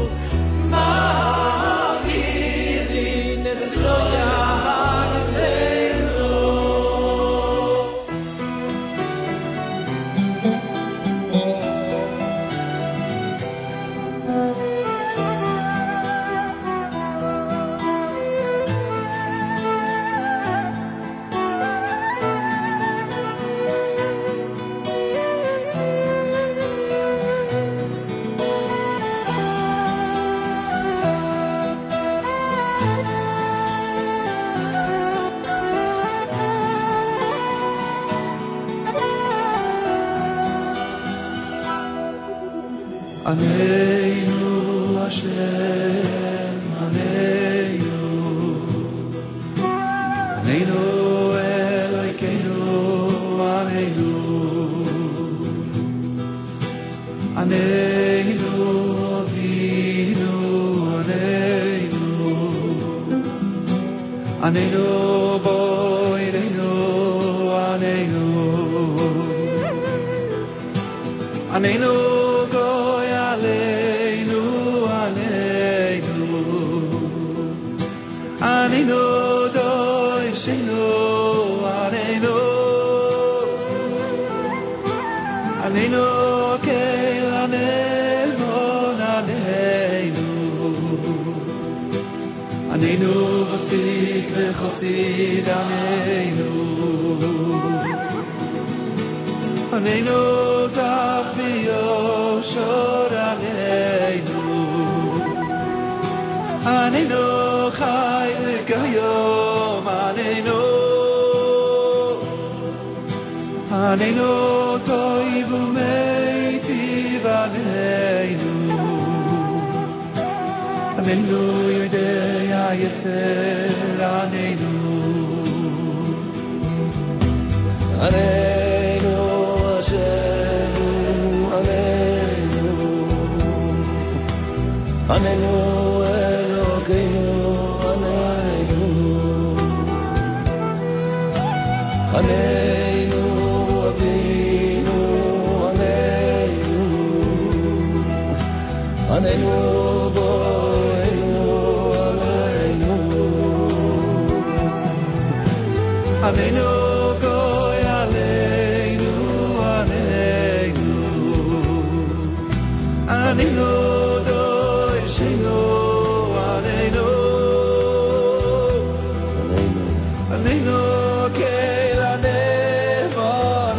מעבירים אסרויה הגזירו עננו השם, עננו אלוהינו, עננו אבינו, עננו בוירנו, עננו Anino doir shino Anino kel Anino vosik vechosid Anino zach v'yoshor Anino chai v'kayom עננו טוב ומיטיב עננו עננו יודע יצר עננו עננו השם עננו עננו אלוקינו עננו עננו אבינו עננו עננו בואנו עננו עננו גוי עלינו עננו עננו דורשנו עננו עננו כל הנבון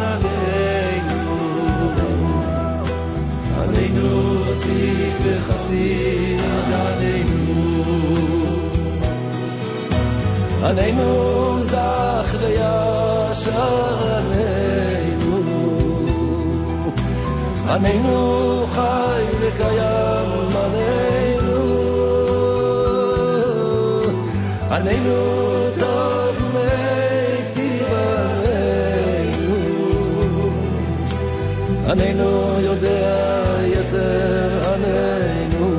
עננו עננו וסיק וחסיד עננו עננו זך וישר עננו עננו חי וקיים עננו עננו טוב ומיטיב עננו עננו יודע יצר עננו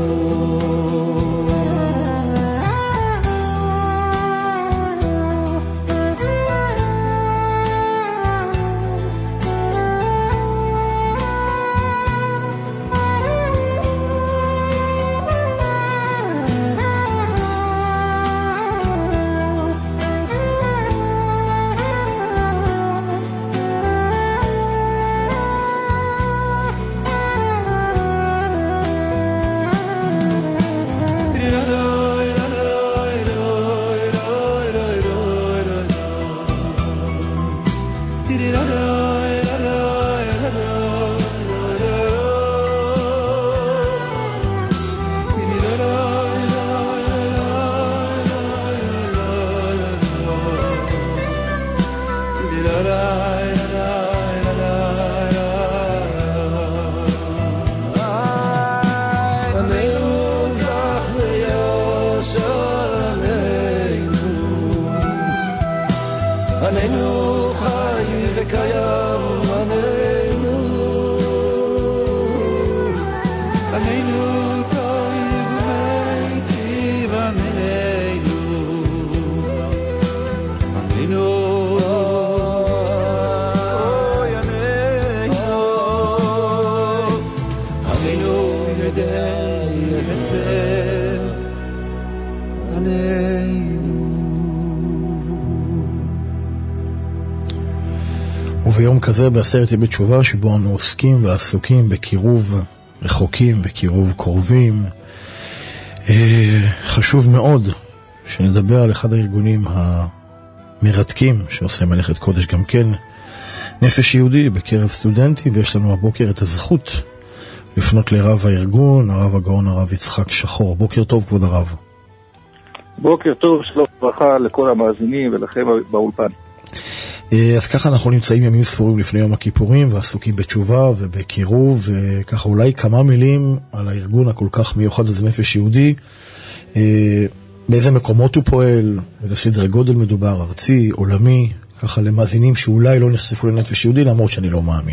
עננו חי וקיים עננו עננו טוב ומיטיב עננו עננו אוי עננו עננו יודע יצר עננו וביום כזה בעשרת ימי תשובה שבו אנו עוסקים ועסוקים בקירוב רחוקים, בקירוב קרובים, חשוב מאוד שנדבר על אחד הארגונים המרתקים שעושה מלאכת קודש גם כן, נפש יהודי בקרב סטודנטים, ויש לנו הבוקר את הזכות לפנות לרב הארגון, הרב הגאון הרב יצחק שחור. בוקר טוב כבוד הרב. בוקר טוב, שלום וברכה לכל המאזינים ולכם באולפן. אז ככה אנחנו נמצאים ימים ספורים לפני יום הכיפורים ועסוקים בתשובה ובקירוב, וככה אולי כמה מילים על הארגון הכל כך מיוחד הזה נפש יהודי, באיזה מקומות הוא פועל, איזה סדרי גודל מדובר, ארצי, עולמי, ככה למאזינים שאולי לא נחשפו לנפש יהודי למרות שאני לא מאמין.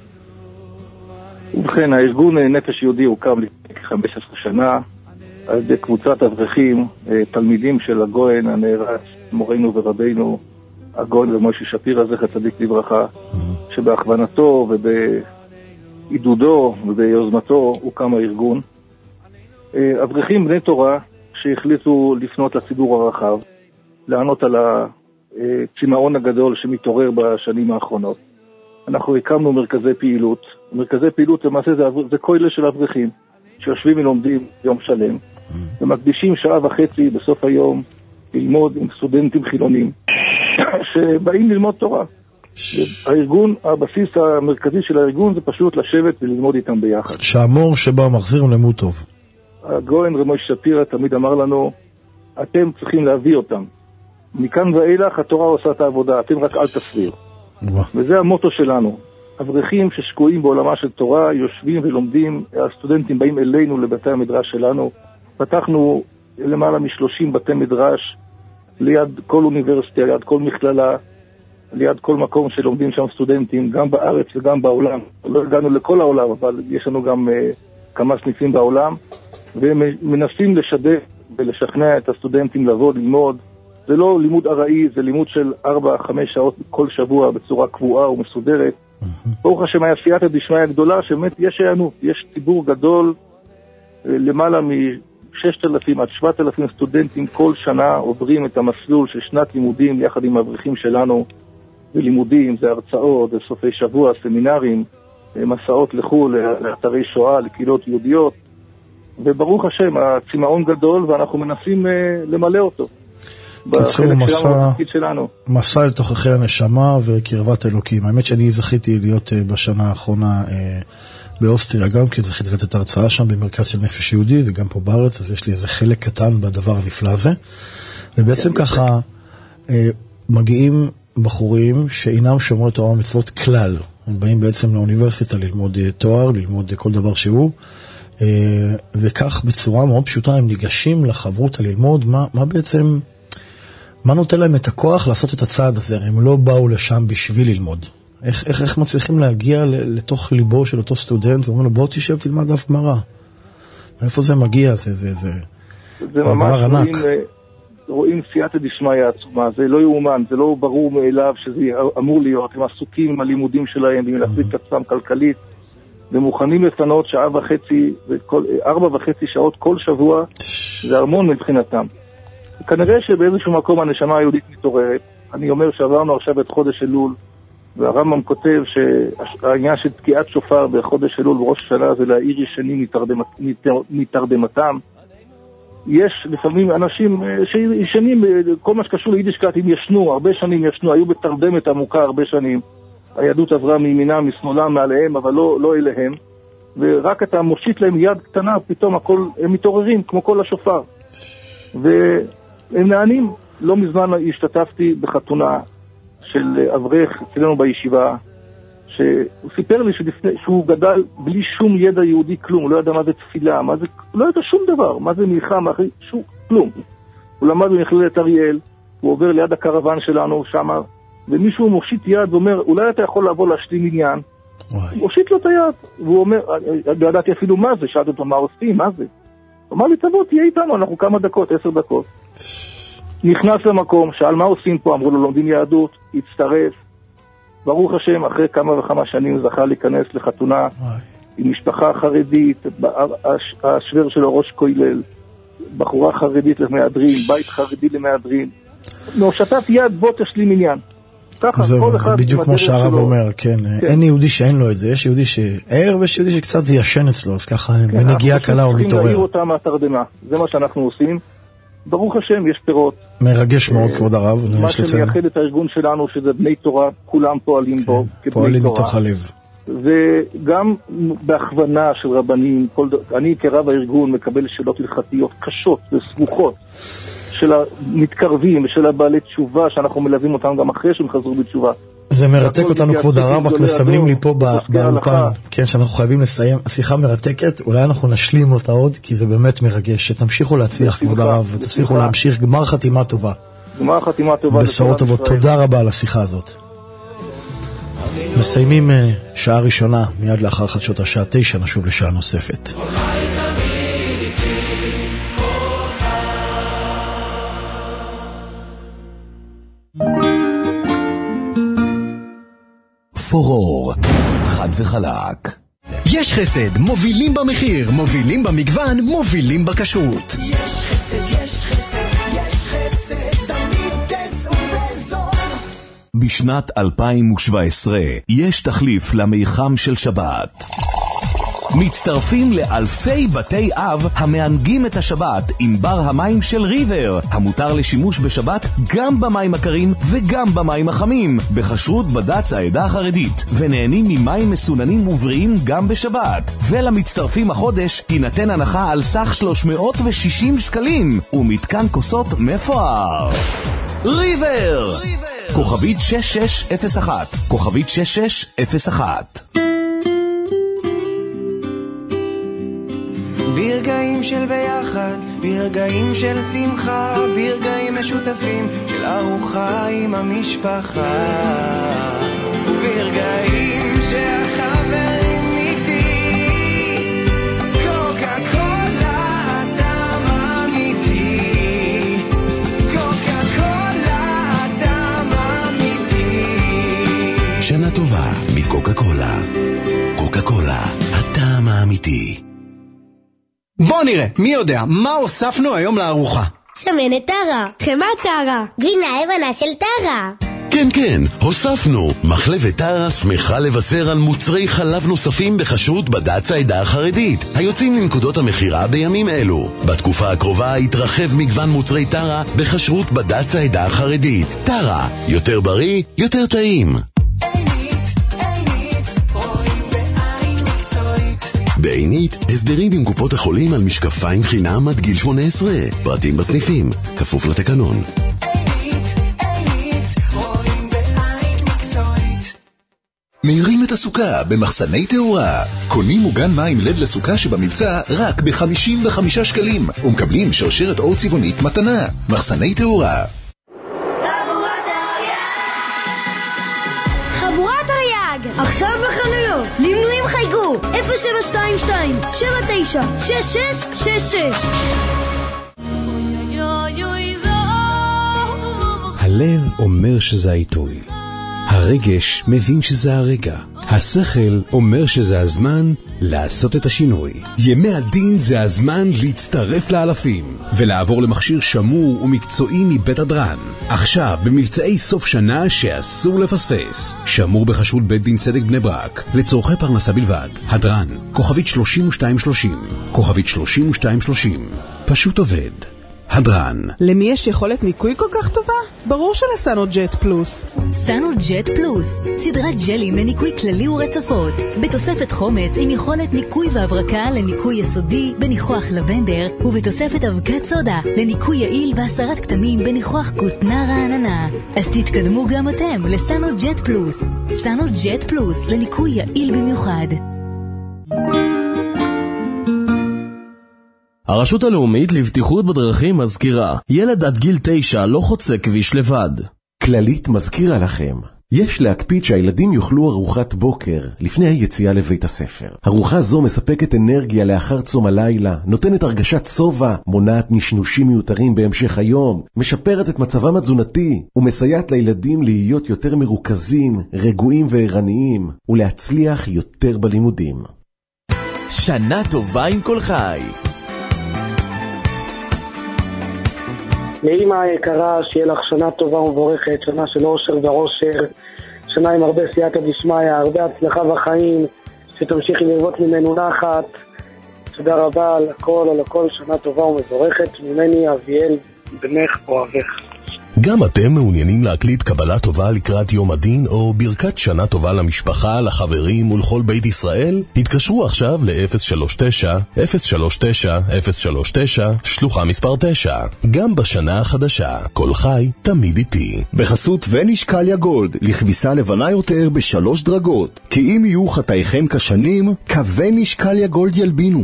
ובכן, הארגון נפש יהודי הוקם לפני 15 שנה על ידי קבוצת אברכים, תלמידים של הגאון הנערץ, מורנו ורבינו הגאון ומשה שפירא זכר צדיק לברכה, שבהכוונתו ובעידודו וביוזמתו הוקם הארגון. אברכים בני תורה שהחליטו לפנות לציבור הרחב, לענות על הצמאון הגדול שמתעורר בשנים האחרונות. אנחנו הקמנו מרכזי פעילות. מרכזי פעילות למעשה זה כולל של אברכים שיושבים ולומדים יום שלם ומקדישים שעה וחצי בסוף היום ללמוד עם סטודנטים חילונים שבאים ללמוד תורה. הארגון, הבסיס המרכזי של הארגון זה פשוט לשבת וללמוד איתם ביחד. שהמור שבא מחזיר למות טוב. הגאון רמוש שפירא תמיד אמר לנו, אתם צריכים להביא אותם. מכאן ואילך התורה עושה את העבודה, אתם רק אל תסביר. וזה המוטו שלנו. אברכים ששקועים בעולמה של תורה, יושבים ולומדים, הסטודנטים באים אלינו לבתי המדרש שלנו. פתחנו למעלה מ-30 בתי מדרש, ליד כל אוניברסיטה, ליד כל מכללה, ליד כל מקום שלומדים שם סטודנטים, גם בארץ וגם בעולם. לא הגענו לכל העולם, אבל יש לנו גם כמה סניפים בעולם, ומנסים לשדך ולשכנע את הסטודנטים לבוא ללמוד. זה לא לימוד ארעי, זה לימוד של 4-5 שעות כל שבוע בצורה קבועה ומסודרת. ברוך השם, היה סייעתא דשמיא הגדולה, שבאמת יש הענות, יש ציבור גדול, למעלה מ-6,000 עד 7,000 סטודנטים כל שנה עוברים את המסלול של שנת לימודים יחד עם האברכים שלנו, ולימודים, זה הרצאות, זה סופי שבוע, סמינרים, מסעות לחו"ל, לאתרי שואה, לקהילות יהודיות, וברוך השם, הצמאון גדול, ואנחנו מנסים למלא אותו. קיצור, מסע אל תוככי הנשמה וקרבת אלוקים. האמת שאני זכיתי להיות בשנה האחרונה באוסטריה גם, כי זכיתי לתת הרצאה שם במרכז של נפש יהודי, וגם פה בארץ, אז יש לי איזה חלק קטן בדבר הנפלא הזה. ובעצם ככה מגיעים בחורים שאינם שומרי תורה ומצוות כלל. הם באים בעצם לאוניברסיטה ללמוד תואר, ללמוד כל דבר שהוא, וכך בצורה מאוד פשוטה הם ניגשים לחברותה ללמוד מה בעצם, מה נותן להם את הכוח לעשות את הצעד הזה. הם לא באו לשם בשביל ללמוד. איך מצליחים להגיע לתוך ליבו של אותו סטודנט ואומרים לו בוא תשב תלמד דף גמרא. מאיפה זה מגיע? זה ממש רואים סייעתא דשמיא עצומה, זה לא יאומן, זה לא ברור מאליו שזה אמור להיות. הם עסוקים עם הלימודים שלהם ועם להחזיק את עצמם כלכלית, ומוכנים לפנות 4.5 שעות כל שבוע. זה הרמון מבחינתם. כנראה שבאיזשהו מקום הנשמה היהודית מתעוררת. אני אומר שעברנו עכשיו את חודש אלול, והרמב"ם כותב שהעניין של תקיעת שופר בחודש אלול בראש השנה זה להאיר ישנים מתרדמתם. יש לפעמים אנשים שישנים, כל מה שקשור ליידישקייט, הם ישנו, הרבה שנים ישנו, היו בתרדמת עמוקה הרבה שנים. היהדות עברה מימינם, משמאלם, מעליהם, אבל לא אליהם. ורק אתה מושיט להם יד קטנה, פתאום הכל, הם מתעוררים כמו כל השופר. והם נענים. לא מזמן השתתפתי בחתונה של אברך אצלנו בישיבה, שהוא סיפר לי שהוא גדל בלי שום ידע יהודי כלום, הוא לא ידע מה זה תפילה, לא ידע שום דבר, מה זה מלחמה, כלום. הוא למד במכללת אריאל, הוא עובר ליד הקרוון שלנו שם, ומישהו מושיט יד ואומר, אולי אתה יכול לבוא להשלים עניין. הוא מושיט לו את היד, והוא אומר, לא ידעתי אפילו מה זה, שאלתי אותו מה עושים, מה זה? הוא אמר לי, תבוא, תהיה איתנו, אנחנו כמה דקות, 10 דקות. נכנס למקום, שאל מה עושים פה, אמרו לו, לומדים יהדות, הצטרף. ברוך השם, אחרי כמה וכמה שנים זכה להיכנס לחתונה עם משפחה חרדית, השוור שלו ראש כולל, בחורה חרדית למהדרין, בית חרדי למהדרין. נושטת יד, בוא תשלים עניין. זה בדיוק כמו שהרב אומר, כן. אין יהודי שאין לו את זה, יש יהודי שער ויש יהודי שקצת זה ישן אצלו, אז ככה בנגיעה קלה הוא מתעורר. אנחנו צריכים להעיר אותה מהתרדמה, זה מה שאנחנו עושים. ברוך השם, יש פירות. מרגש מאוד, כבוד הרב. מה שמייחד את הארגון שלנו, שזה בני תורה, כולם פועלים בו. פועלים מתוך הלב. וגם בהכוונה של רבנים, אני כרב הארגון מקבל שאלות הלכתיות קשות וסבוכות של המתקרבים ושל הבעלי תשובה, שאנחנו מלווים אותם גם אחרי שהם חזרו בתשובה. זה מרתק אותנו, כבוד הרב, רק מסמנים לי פה באולפן, כן, שאנחנו חייבים לסיים. השיחה מרתקת, אולי אנחנו נשלים אותה עוד, כי זה באמת מרגש. שתמשיכו להצליח, כבוד הרב, ותצליחו להמשיך. גמר חתימה טובה. גמר חתימה טובה. בשורות טובות. תודה רבה על השיחה הזאת. מסיימים שעה ראשונה, מיד לאחר חדשות השעה 9, נשוב לשעה נוספת. פורור, חד וחלק. יש חסד, מובילים במחיר, מובילים במגוון, מובילים בכשרות. יש חסד, יש חסד, יש חסד, תמיד תצאו בזול. בשנת 2017 יש תחליף למיחם של שבת. מצטרפים לאלפי בתי אב המענגים את השבת עם בר המים של ריבר, המותר לשימוש בשבת גם במים הקרים וגם במים החמים, בכשרות בד"ץ העדה החרדית, ונהנים ממים מסוננים ובריאים גם בשבת. ולמצטרפים החודש תינתן הנחה על סך 360 שקלים ומתקן כוסות מפואר. ריבר! כוכבית 6601, כוכבית 6601. ברגעים של ביחד, ברגעים של שמחה, ברגעים משותפים של ארוחה עם המשפחה, ברגעים שהחברים איתי, קוקה קולה אדם אמיתי, קוקה קולה אדם אמיתי. שנה טובה מקוקה קולה. קוקה קולה, הטעם האמיתי. בוא נראה, מי יודע, מה הוספנו היום לארוחה? שמנת טרה, חמת טרה, גבינה לבנה של טרה. כן, כן, הוספנו. מחלבת טרה שמחה לבשר על מוצרי חלב נוספים בכשרות בד"ץ העדה החרדית, היוצאים לנקודות המחירה בימים אלו. בתקופה הקרובה יתרחב מגוון מוצרי טרה בכשרות בד"ץ העדה החרדית. טרה, יותר בריא, יותר טעים. בעינית, הסדרים עם קופות החולים על משקפיים חינם עד גיל 18. פרטים בסניפים, כפוף לתקנון. מאירים את הסוכה במחסני תאורה. קונים מוגן מים לד לסוכה שבמבצע רק ב-55 שקלים, ומקבלים שרשרת אור צבעונית מתנה. מחסני תאורה. חבורת אריאג, עכשיו בחנויות. למנויים חייגו 0722 79 6666. הלב אומר שזה העיתוי, הרגש מבין שזה הרגע, השכל אומר שזה הזמן לעשות את השינוי. ימי הדין זה הזמן להצטרף לאלפים ולעבור למכשיר שמור ומקצועי מבית הדרן. עכשיו במבצעי סוף שנה שאסור לפספס. שמור בחשות בית דין צדק בני ברק לצורכי פרנסה בלבד. הדרן, כוכבית 3230, כוכבית 3230, פשוט עובד. הדרן. למי יש יכולת ניקוי כל כך טובה? ברור שלסנו ג'ט פלוס. סנו ג'ט פלוס, סדרת ג'לים לניקוי כללי ורצפות, בתוספת חומץ עם יכולת ניקוי והברקה לניקוי יסודי בניחוח לבנדר, ובתוספת אבקת סודה לניקוי יעיל והסרת כתמים בניחוח כותנה רעננה. אז תתקדמו גם אתם לסנו ג'ט פלוס. סנו ג'ט פלוס לניקוי יעיל במיוחד. הרשות הלאומית לבטיחות בדרכים מזכירה, ילד עד גיל 9 לא חוצה כביש לבד. כללית מזכירה לכם, יש להקפיד שהילדים יאכלו ארוחת בוקר לפני היציאה לבית הספר. ארוחה זו מספקת אנרגיה לאחר צום הלילה, נותנת הרגשת סובה, מונעת נשנושים מיותרים בהמשך היום, משפרת את מצבם התזונתי, ומסייעת לילדים להיות יותר מרוכזים, רגועים וערניים, ולהצליח יותר בלימודים. שנה טובה עם כל חי. לאמא היקרה, שיהיה לך שנה טובה ומבורכת, שנה של אושר ורושר, שנה עם הרבה סייעתא דשמיא, הרבה הצלחה בחיים, שתמשיכי לראות ממנו נחת. תודה רבה על הכל, שנה טובה ומבורכת, ממני אביאל, בנך אוהבך. גם אתם מעוניינים להקליט קבלה טובה לקראת יום הדין או ברכת שנה טובה למשפחה, לחברים ולכל בית ישראל? התקשרו עכשיו ל-039-039-039 שלוחה מספר 9. גם בשנה החדשה, כל חי תמיד איתי. בחסות ונשקליה גולד, לכביסה לבנה יותר ב3 דרגות. כי אם יהיו חטאיכם כשנים, כוונשקליה גולד ילבינו.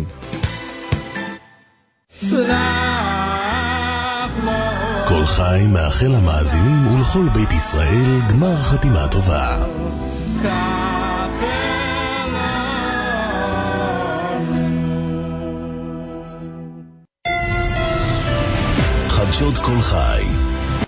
כל חי מאחל למאזינים ולכל בית ישראל גמר חתימה טובה. חדשות כל חי